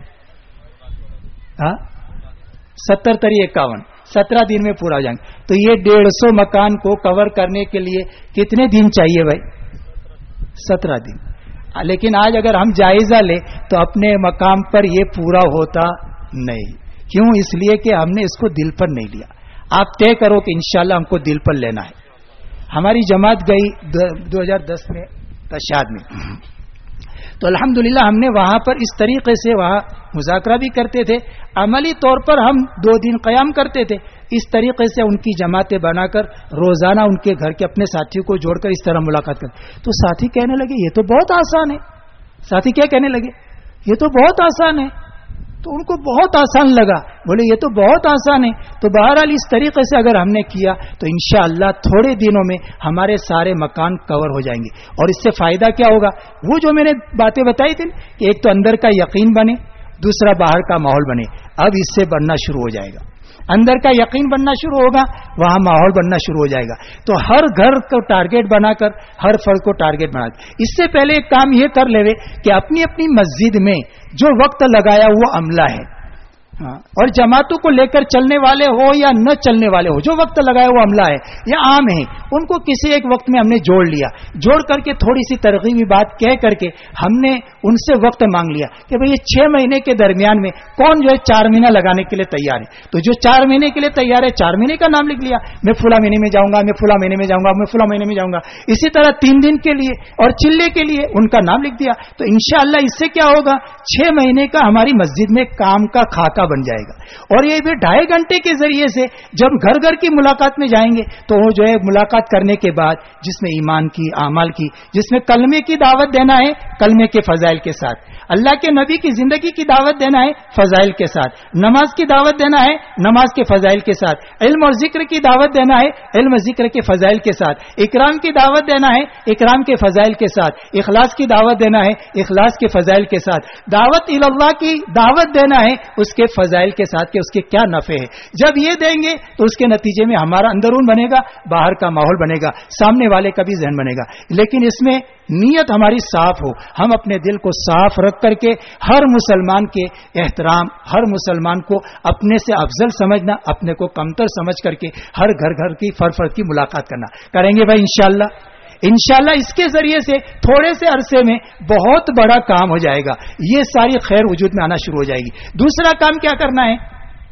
ہاں، ستر تری اکاون، سترہ دن میں پورا ہو جائیں گے. تو یہ ڈیڑھ سو مکان کو کور کرنے کے لیے کتنے دن چاہیے بھائی؟ سترہ دن. لیکن آج اگر ہم جائزہ لیں تو اپنے مقام پر یہ پورا ہوتا نہیں. کیوں؟ اس لیے کہ ہم نے اس کو دل پر نہیں لیا. آپ طے کرو کہ انشاءاللہ ہم کو دل پر لینا ہے. ہماری جماعت گئی دو ہزار دس میں تشاد میں، تو الحمدللہ ہم نے وہاں پر اس طریقے سے وہاں مذاکرہ بھی کرتے تھے، عملی طور پر ہم دو دن قیام کرتے تھے، اس طریقے سے ان کی جماعتیں بنا کر روزانہ ان کے گھر کے اپنے ساتھیوں کو جوڑ کر اس طرح ملاقات کرتے. تو ساتھی کہنے لگے یہ تو بہت آسان ہے. ساتھی کیا کہنے لگے؟ یہ تو بہت آسان ہے. تو ان کو بہت آسان لگا, بولے یہ تو بہت آسان ہے. تو بہرحال اس طریقے سے اگر ہم نے کیا تو انشاءاللہ تھوڑے دنوں میں ہمارے سارے مکان کور ہو جائیں گے. اور اس سے فائدہ کیا ہوگا؟ وہ جو میں نے باتیں بتائی تھی کہ ایک تو اندر کا یقین بنے, دوسرا باہر کا ماحول بنے. اب اس سے بننا شروع ہو جائے گا. اندر کا یقین بننا شروع ہوگا, وہاں ماحول بننا شروع ہو جائے گا. تو ہر گھر کو ٹارگیٹ بنا کر, ہر فرد کو ٹارگیٹ بنا کر, اس سے پہلے ایک کام یہ کر لے کہ اپنی اپنی مسجد میں جو وقت لگایا وہ عملہ ہے, اور جماعتوں کو لے کر چلنے والے ہو یا نہ چلنے والے ہو, جو وقت لگایا وہ عملہ ہے یا عام ہے, ان کو کسی ایک وقت میں ہم نے جوڑ لیا. جوڑ کر کے تھوڑی سی ترغیبی بات کہہ کر کے ہم نے ان سے وقت مانگ لیا کہ بھئی یہ چھ مہینے کے درمیان میں کون جو ہے چار مہینہ لگانے کے لیے تیار ہے. تو جو چار مہینے کے لیے تیار ہے, چار مہینے کا نام لکھ لیا, میں فلاں مہینے میں جاؤں گا, میں فلاں مہینے میں جاؤں گا, میں فلاں مہینے میں جاؤں گا. اسی طرح تین دن کے لیے اور چلے کے لیے ان کا نام لکھ دیا. تو انشاءاللہ اس سے کیا ہوگا, چھ مہینے کا ہماری مسجد میں کام کا خاکہ بن جائے گا. اور یہ بھی ڈھائی گھنٹے کے ذریعے سے جب گھر گھر کی ملاقات میں جائیں گے تو وہ جو ہے ملاقات کرنے کے بعد جس میں ایمان کی, اعمال کی, جس میں کلمے کی دعوت دینا ہے کلمے کے فضائل کے ساتھ, اللہ کے نبی کی زندگی کی دعوت دینا ہے فضائل کے ساتھ, نماز کی دعوت دینا ہے نماز کے فضائل کے ساتھ, علم اور ذکر کی دعوت دینا ہے علم ذکر کے فضائل کے ساتھ, اکرام کی دعوت دینا ہے اکرام کے فضائل کے ساتھ, اخلاص کی دعوت دینا ہے اخلاص کے فضائل کے ساتھ, دعوت اللہ کی دعوت دینا ہے اس کے فضائل کے ساتھ کہ اس کے کیا نفع ہے. جب یہ دیں گے تو اس کے نتیجے میں ہمارا اندرون بنے گا, باہر کا ماحول بنے گا, سامنے والے کا بھی ذہن بنے گا. لیکن اس میں نیت ہماری صاف ہو, ہم اپنے دل کو صاف رکھ کر کے ہر مسلمان کے احترام, ہر مسلمان کو اپنے سے افضل سمجھنا, اپنے کو کمتر سمجھ کر کے ہر گھر گھر کی فرد فرد کی ملاقات کرنا کریں گے بھائی انشاءاللہ. انشاءاللہ اس کے ذریعے سے تھوڑے سے عرصے میں بہت بڑا کام ہو جائے گا. یہ ساری خیر وجود میں آنا شروع ہو جائے گی. دوسرا کام کیا کرنا ہے,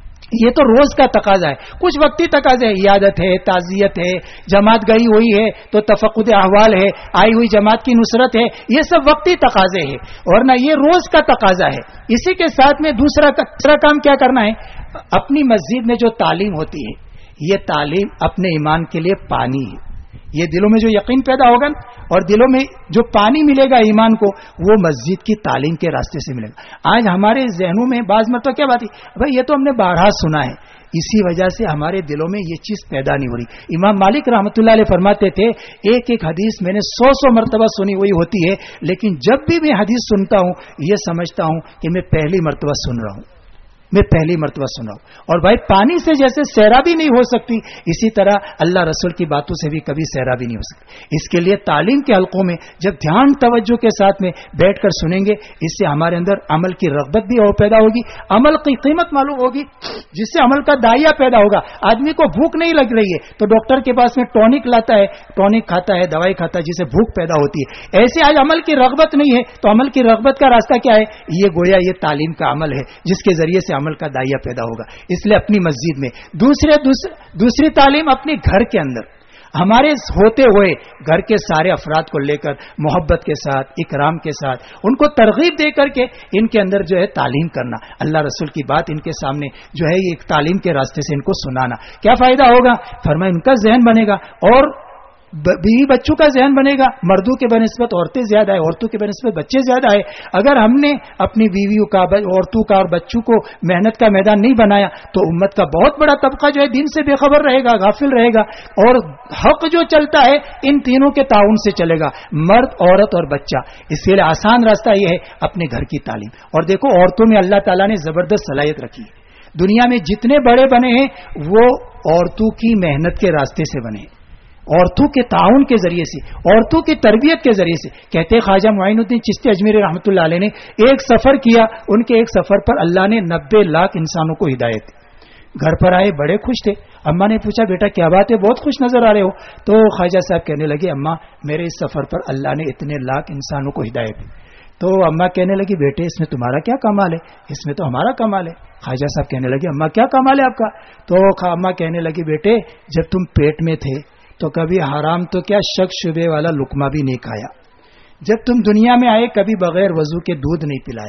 یہ تو روز کا تقاضا ہے, کچھ وقتی تقاضے, عیادت ہے, تعزیت ہے, جماعت گئی ہوئی ہے تو تفقد احوال ہے, آئی ہوئی جماعت کی نصرت ہے, یہ سب وقتی تقاضے ہیں, اور نہ یہ روز کا تقاضا ہے. اسی کے ساتھ میں دوسرا دوسرا کام کیا کرنا ہے, اپنی مسجد میں جو تعلیم ہوتی ہے یہ تعلیم اپنے ایمان کے لیے پانی ہے. یہ دلوں میں جو یقین پیدا ہوگا اور دلوں میں جو پانی ملے گا ایمان کو, وہ مسجد کی تعلیم کے راستے سے ملے گا. آج ہمارے ذہنوں میں بعض مرتبہ کیا بات ہے, بھائی یہ تو ہم نے بارہا سنا ہے, اسی وجہ سے ہمارے دلوں میں یہ چیز پیدا نہیں ہو رہی. امام مالک رحمۃ اللہ علیہ فرماتے تھے ایک ایک حدیث میں نے سو سو مرتبہ سنی ہوئی ہوتی ہے, لیکن جب بھی میں حدیث سنتا ہوں یہ سمجھتا ہوں کہ میں پہلی مرتبہ سن رہا ہوں, میں پہلی مرتبہ سنا ہوں. اور بھائی پانی سے جیسے سیرابی نہیں ہو سکتی, اسی طرح اللہ رسول کی باتوں سے بھی کبھی سیرابی نہیں ہو سکتی. اس کے لیے تعلیم کے حلقوں میں جب دھیان توجہ کے ساتھ میں بیٹھ کر سنیں گے, اس سے ہمارے اندر عمل کی رغبت بھی پیدا ہوگی, عمل کی قیمت معلوم ہوگی, جس سے عمل کا دائیا پیدا ہوگا. آدمی کو بھوک نہیں لگ رہی ہے تو ڈاکٹر کے پاس میں ٹونک لاتا ہے, ٹونک کھاتا ہے, دوائی کھاتا ہے, جسے بھوک پیدا ہوتی ہے. ایسے آج عمل کی رغبت نہیں ہے تو عمل کی رغبت کا راستہ کیا ہے, یہ گویا یہ تعلیم کا عمل ہے جس کے ذریعے سے عمل کا دائیا پیدا ہوگا. اس لیے اپنی مسجد میں دوسرے دوسری تعلیم اپنے گھر کے اندر ہمارے ہوتے ہوئے گھر کے سارے افراد کو لے کر محبت کے ساتھ, اکرام کے ساتھ, ان کو ترغیب دے کر کے ان کے اندر جو ہے تعلیم کرنا, اللہ رسول کی بات ان کے سامنے جو ہے یہ ایک تعلیم کے راستے سے ان کو سنانا. کیا فائدہ ہوگا, فرمایا ان کا ذہن بنے گا اور بیوی بچوں کا ذہن بنے گا. مردوں کے بنسبت عورتیں زیادہ ہے, عورتوں کے بنسبت بچے زیادہ ہے. اگر ہم نے اپنی بیویوں کا, عورتوں کا اور بچوں کو محنت کا میدان نہیں بنایا تو امت کا بہت بڑا طبقہ جو ہے دین سے بے خبر رہے گا, غافل رہے گا. اور حق جو چلتا ہے ان تینوں کے تعاون سے چلے گا, مرد, عورت اور بچہ. اس کے لیے آسان راستہ یہ ہے اپنے گھر کی تعلیم. اور دیکھو عورتوں میں اللہ تعالیٰ نے زبردست صلاحیت رکھی ہے. دنیا میں جتنے بڑے بنے ہیں وہ عورتوں کی محنت کے راستے سے بنے ہیں, عورتوں کے تعاون کے ذریعے سے, عورتوں کی تربیت کے ذریعے سے. کہتے خواجہ معین الدین چشتی اجمیری رحمۃ اللہ علیہ نے ایک سفر کیا, ان کے ایک سفر پر اللہ نے نبے لاکھ انسانوں کو ہدایت. گھر پر آئے بڑے خوش تھے. اماں نے پوچھا بیٹا کیا بات ہے, بہت خوش نظر آ رہے ہو. تو خواجہ صاحب کہنے لگے اماں میرے اس سفر پر اللہ نے اتنے لاکھ انسانوں کو ہدایت دی. تو اماں کہنے لگی بیٹے اس میں تمہارا کیا کمال ہے, اس میں تو ہمارا کمال ہے. خواجہ صاحب کہنے لگے اماں کیا کمال ہے آپ کا. تو اماں کہنے لگی بیٹے جب تم پیٹ میں تھے تو کبھی حرام تو کیا شک شبے والا لقمہ بھی نہیں کھایا. جب تم دنیا میں آئے کبھی بغیر وضو کے دودھ نہیں پلایا.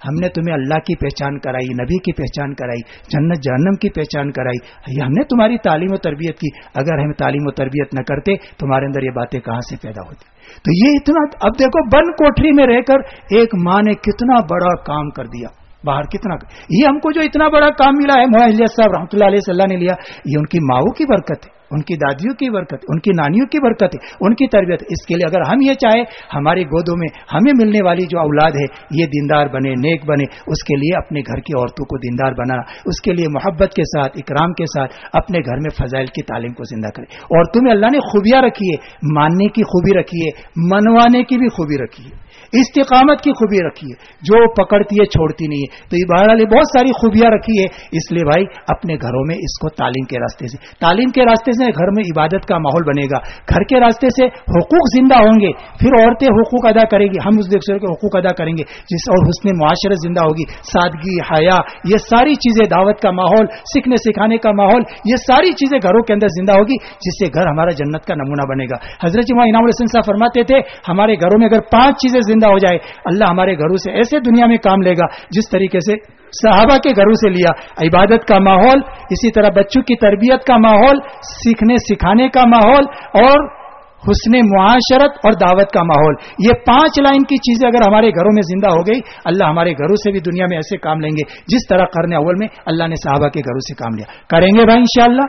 ہم نے تمہیں اللہ کی پہچان کرائی، نبی کی پہچان کرائی، جنت جہنم کی پہچان کرائی، یہ ہم نے تمہاری تعلیم و تربیت کی، اگر ہم تعلیم و تربیت نہ کرتے تمہارے اندر یہ باتیں کہاں سے پیدا ہوتی؟ تو یہ اتنا، اب دیکھو بند کوٹری میں رہ کر ایک ماں نے کتنا بڑا کام کر دیا، باہر کتنا، یہ ہم کو جو اتنا بڑا کام ملا ہے مولانا الیاس صاحب رحمۃ اللہ علیہ صلی اللہ نے لیا، یہ ان کی ماؤں کی برکت ہے، ان کی دادیوں کی برکت، ان کی نانیوں کی برکت ہے، ان کی تربیت۔ اس کے لیے اگر ہم یہ چاہیں ہماری گودوں میں ہمیں ملنے والی جو اولاد ہے یہ دیندار بنے، نیک بنے، اس کے لیے اپنے گھر کی عورتوں کو دیندار بنانا، اس کے لیے محبت کے ساتھ، اکرام کے ساتھ اپنے گھر میں فضائل کی تعلیم کو زندہ کرے۔ اور تمہیں اللہ نے خوبیاں رکھی ہے، ماننے کی خوبی رکھی ہے، منوانے کی بھی خوبی رکھی ہے، استقامت کی خوبی رکھی ہے، جو پکڑتی ہے چھوڑتی نہیں ہے۔ تو یہ بہرحال بہت ساری خوبیاں رکھی ہے، اس لیے بھائی اپنے گھروں میں اس کو تعلیم کے راستے سے، تعلیم کے راستے سے گھر میں عبادت کا ماحول بنے گا، گھر کے راستے سے حقوق زندہ ہوں گے، پھر عورتیں حقوق ادا کریں گی، ہم اس دوسرے کے حقوق ادا کریں گے، جس اور حسن معاشرت زندہ ہوگی، سادگی، حیا، یہ ساری چیزیں، دعوت کا ماحول، سیکھنے سکھانے کا ماحول، یہ ساری چیزیں گھروں کے اندر زندہ ہوگی، جس سے گھر ہمارا جنت کا نمونہ بنے گا۔ حضرت امام انعام الحسن صاحب فرماتے تھے ہمارے گھروں میں اگر پانچ چیزیں زندہ ہو جائے اللہ ہمارے گھروں سے ایسے دنیا میں کام لے گا جس طریقے سے صحابہ کے گھروں سے لیا، عبادت کا ماحول، اسی طرح بچوں کی تربیت کا ماحول، سیکھنے سکھانے کا ماحول، اور حسن معاشرت اور دعوت کا ماحول۔ یہ پانچ لائن کی چیزیں اگر ہمارے گھروں میں زندہ ہو گئی اللہ ہمارے گھروں سے بھی دنیا میں ایسے کام لیں گے جس طرح قرن اول میں اللہ نے صحابہ کے گھروں سے کام لیا۔ کریں گے بھائی انشاءاللہ۔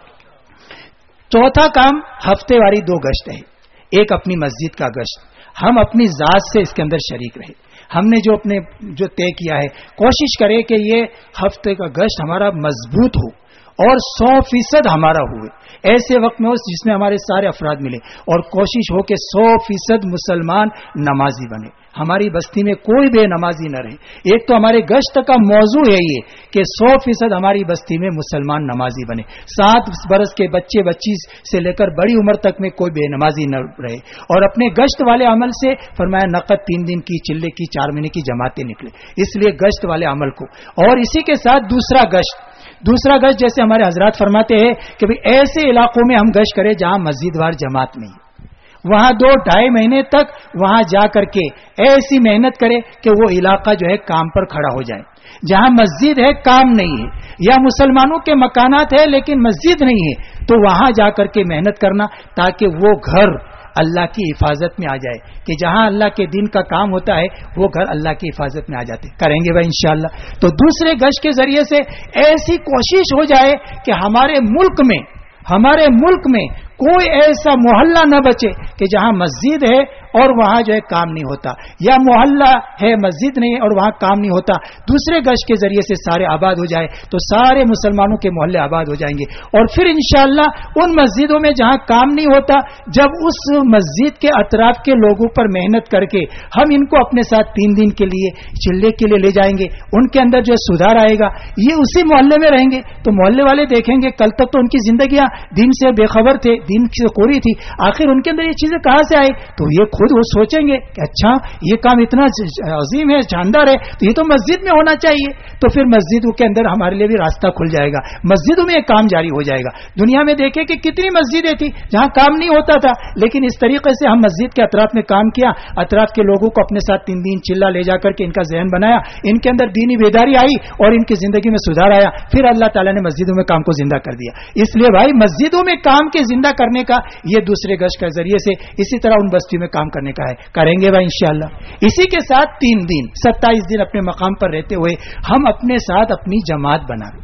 چوتھا کام ہفتے واری دو گشت ہے، ایک اپنی مسجد کا گشت، ہم اپنی ذات سے اس کے اندر شریک رہے، ہم نے جو اپنے جو طے کیا ہے کوشش کرے کہ یہ ہفتے کا گشت ہمارا مضبوط ہو اور سو فیصد ہمارا ہوئے، ایسے وقت میں ہو جس میں ہمارے سارے افراد ملے، اور کوشش ہو کہ سو فیصد مسلمان نمازی بنے، ہماری بستی میں کوئی بے نمازی نہ رہے۔ ایک تو ہمارے گشت کا موضوع ہے یہ کہ سو فیصد ہماری بستی میں مسلمان نمازی بنے، سات برس کے بچے بچی سے لے کر بڑی عمر تک میں کوئی بے نمازی نہ رہے، اور اپنے گشت والے عمل سے فرمایا نقد تین دن کی، چلے کی، چار مہینے کی جماعتیں نکلے، اس لیے گشت والے عمل کو۔ اور اسی کے ساتھ دوسرا گشت، دوسرا گشت جیسے ہمارے حضرات فرماتے ہیں کہ بھئی ایسے علاقوں میں ہم گشت کریں جہاں مسجد وار جماعت نہیں، وہاں دو ڈھائی مہینے تک وہاں جا کر کے ایسی محنت کرے کہ وہ علاقہ جو ہے کام پر کھڑا ہو جائے۔ جہاں مسجد ہے کام نہیں ہے، یا مسلمانوں کے مکانات ہے لیکن مسجد نہیں ہے، تو وہاں جا کر کے محنت کرنا تاکہ وہ گھر اللہ کی حفاظت میں آ جائے، کہ جہاں اللہ کے دین کا کام ہوتا ہے وہ گھر اللہ کی حفاظت میں آ جاتے۔ کریں گے بھائی انشاءاللہ۔ تو دوسرے گشت کے ذریعے سے ایسی کوشش ہو جائے کہ ہمارے ملک میں ہمارے ملک میں کوئی ایسا محلہ نہ بچے کہ جہاں مسجد ہے اور وہاں جو ہے کام نہیں ہوتا، یا محلہ ہے مسجد نہیں اور وہاں کام نہیں ہوتا، دوسرے گشت کے ذریعے سے سارے آباد ہو جائے تو سارے مسلمانوں کے محلے آباد ہو جائیں گے۔ اور پھر انشاءاللہ ان مسجدوں میں جہاں کام نہیں ہوتا، جب اس مسجد کے اطراف کے لوگوں پر محنت کر کے ہم ان کو اپنے ساتھ تین دن کے لیے چلے کے لیے لے جائیں گے، ان کے اندر جو ہے سدھار آئے گا، یہ اسی محلے میں رہیں گے تو محلے والے دیکھیں گے کل تک تو ان کی زندگیاں دین سے بے خبر تھے، دین سے کوری تھی، آخر ان کے اندر یہ چیزیں کہاں سے آئی، تو یہ خود وہ سوچیں گے کہ اچھا یہ کام اتنا عظیم ہے، شاندار ہے، تو یہ تو مسجد میں ہونا چاہیے، تو پھر مسجدوں کے اندر ہمارے لیے بھی راستہ کھل جائے گا، مسجدوں میں ایک کام جاری ہو جائے گا۔ دنیا میں دیکھیں کہ کتنی مسجدیں تھی جہاں کام نہیں ہوتا تھا، لیکن اس طریقے سے ہم مسجد کے اطراف میں کام کیا، اطراف کے لوگوں کو اپنے ساتھ تین دن چلا لے جا کر کے ان کا ذہن بنایا، ان کے اندر دینی بیداری آئی اور ان کی زندگی میں سدھار آیا، پھر اللہ تعالیٰ نے مسجدوں میں کام کو زندہ کر دیا۔ اس لیے بھائی مسجدوں میں کام کے زندہ کرنے کا یہ دوسرے گشت کے ذریعے سے اسی طرح ان بستیوں میں کام کرنے کا ہے۔ کریں گے بھائی انشاءاللہ۔ اسی کے ساتھ تین دن ستائیس دن اپنے مقام پر رہتے ہوئے ہم اپنے ساتھ اپنی جماعت بناوے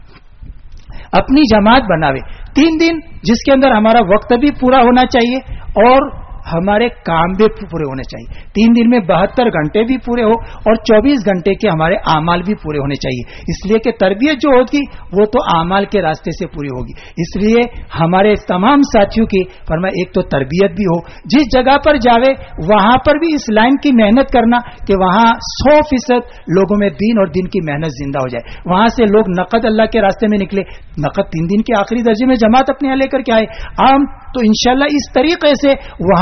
اپنی جماعت بناوے تین دن جس کے اندر ہمارا وقت بھی پورا ہونا چاہیے اور ہمارے کام بھی پورے ہونے چاہیے۔ تین دن میں بہتر گھنٹے بھی پورے ہو اور چوبیس گھنٹے کے ہمارے اعمال بھی پورے ہونے چاہیے، اس لیے کہ تربیت جو ہوگی وہ تو اعمال کے راستے سے پوری ہوگی۔ اس لیے ہمارے تمام ساتھیوں کی فرمایا ایک تو تربیت بھی ہو، جس جگہ پر جاوے وہاں پر بھی اس لائن کی محنت کرنا کہ وہاں سو فیصد لوگوں میں دین اور دین کی محنت زندہ ہو جائے، وہاں سے لوگ نقد اللہ کے راستے میں نکلے، نقد تین دن کے آخری درجے میں جماعت اپنے یہاں لے کر کے آئے عام، تو انشاءاللہ اس طریقے سے وہاں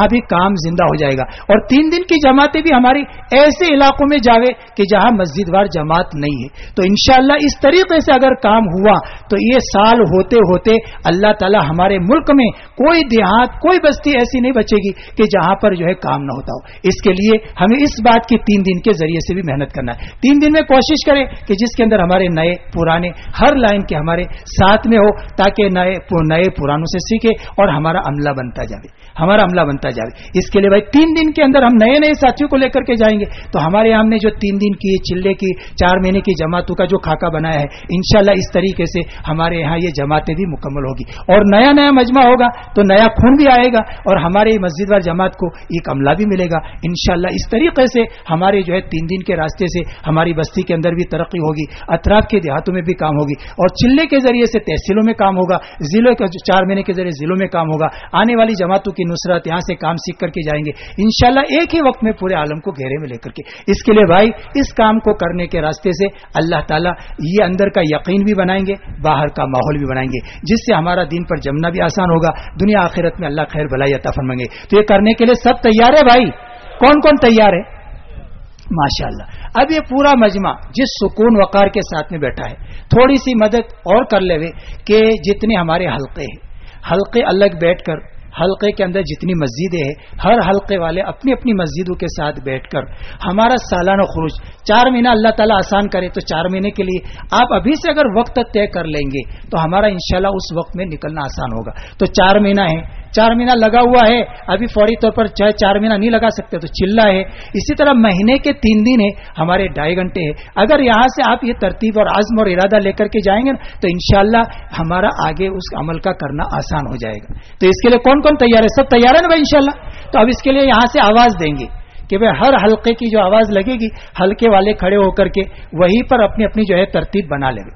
وہاں بھی کام زندہ ہو جائے گا. اور تین دن کی جماعتیں بھی ہماری ایسے علاقوں میں جاوے کہ جہاں مسجد وار جماعت نہیں ہے. تو انشاءاللہ اس طریقے سے اگر کام ہوا تو یہ سال ہوتے ہوتے اللہ تعالی ہمارے ملک میں کوئی دیہات کوئی بستی ایسی نہیں بچے گی کہ جہاں پر جو ہے کام نہ ہوتا ہو. اس کے لیے ہمیں اس بات کی تین دن کے ذریعے سے بھی محنت کرنا ہے. تین دن میں کوشش کریں کہ جس کے اندر ہمارے نئے پرانے ہر لائن کے ہمارے ساتھ میں ہو تاکہ نئے نئے پرانوں سے سیکھے اور ہمارا عملہ بنتا جائے ہمارا عملہ بنتا جائے. اس کے لیے بھائی تین دن کے اندر ہم نئے نئے ساتھیوں کو لے کر کے جائیں گے. تو ہمارے ہم نے جو تین دن کی چلے کی چار مہینے کی جماعتوں کا جو خاکہ بنایا ہے انشاءاللہ اس طریقے سے ہمارے یہاں یہ جماعتیں بھی مکمل ہوگی اور نیا نیا مجمع ہوگا تو نیا خون بھی آئے گا اور ہمارے مسجد وار جماعت کو ایک عملہ بھی ملے گا انشاءاللہ. اس طریقے سے ہمارے جو ہے تین دن کے راستے سے ہماری بستی کے اندر بھی ترقی ہوگی, اطراف کے دیہاتوں میں بھی کام ہوگی اور چلے کے ذریعے سے تحصیلوں میں کام ہوگا, ضلعوں کے چار مہینے کے ذریعے ضلعوں میں کام ہوگا. آنے والی جماعتوں کی نصرت یہاں سے کام سیکھ کر کے جائیں گے انشاءاللہ ایک ہی وقت میں پورے عالم کو گھیرے میں لے کر کے. اس کے لیے بھائی اس کام کو کرنے کے راستے سے اللہ تعالیٰ یہ اندر کا یقین بھی بنائیں گے, باہر کا ماحول بھی بنائیں گے, جس سے ہمارا دین پر جمنا بھی آسان ہوگا, دنیا آخرت میں اللہ خیر بھلائی عطا فرمائیں گے. تو یہ کرنے کے لیے سب تیار ہے بھائی؟ کون کون تیار ہے؟ ماشاءاللہ. اب یہ پورا مجمع جس سکون وقار کے ساتھ میں بیٹھا ہے تھوڑی سی مدد اور کر لے کہ جتنے ہمارے حلقے ہیں حلقے الگ بیٹھ کر حلقے کے اندر جتنی مسجدیں ہیں ہر حلقے والے اپنی اپنی مسجدوں کے ساتھ بیٹھ کر ہمارا سالانہ خروج چار مہینہ اللہ تعالیٰ آسان کرے تو چار مہینے کے لیے آپ ابھی سے اگر وقت طے کر لیں گے تو ہمارا انشاءاللہ اس وقت میں نکلنا آسان ہوگا. تو چار مہینہ ہے, چار مہینہ لگا ہوا ہے, ابھی فوری طور پر چاہے چار مہینہ نہیں لگا سکتے تو چلا ہے. اسی طرح مہینے کے تین دن ہے, ہمارے ڈھائی گھنٹے ہیں. اگر یہاں سے آپ یہ ترتیب اور عزم اور ارادہ لے کر کے جائیں گے تو انشاءاللہ ہمارا آگے اس عمل کا کرنا آسان ہو جائے گا. تو اس کے لیے کون کون تیار ہے؟ سب تیار ہے نا بھائی انشاءاللہ؟ تو اب اس کے لیے یہاں سے آواز دیں گے کہ بھائی ہر حلقے کی جو آواز لگے گی حلقے والے کھڑے ہو کر کے وہیں پر اپنی اپنی جو ہے ترتیب بنا لیں گے.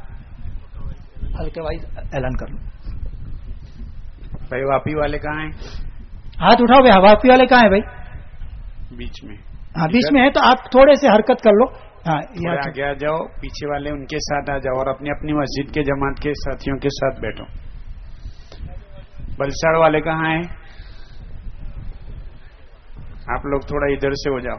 حلقے وائز اعلان کر لو. بھائی واپی والے کہاں ہیں؟ ہاتھ اٹھاؤ بھائی. واپی والے کہاں ہیں بھائی؟ بیچ میں. ہاں بیچ میں ہے تو آپ تھوڑے سے حرکت کر لو. ہاں آگے آ جاؤ, پیچھے والے ان کے ساتھ آ جاؤ اور اپنی اپنی مسجد کے جماعت کے ساتھیوں کے ساتھ بیٹھو. بلساڑ والے کہاں ہیں؟ آپ لوگ تھوڑا ادھر سے ہو جاؤ.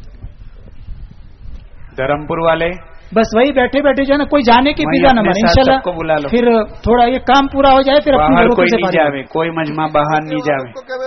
دھرمپور والے بس وہی بیٹھے بیٹھے جو ہے نا کوئی جانے کی فضا نہ بنے انشاءاللہ. پھر تھوڑا یہ کام پورا ہو جائے پھر اپنے کوئی نہیں جاوے, کوئی مجمع باہر نہیں جاوے.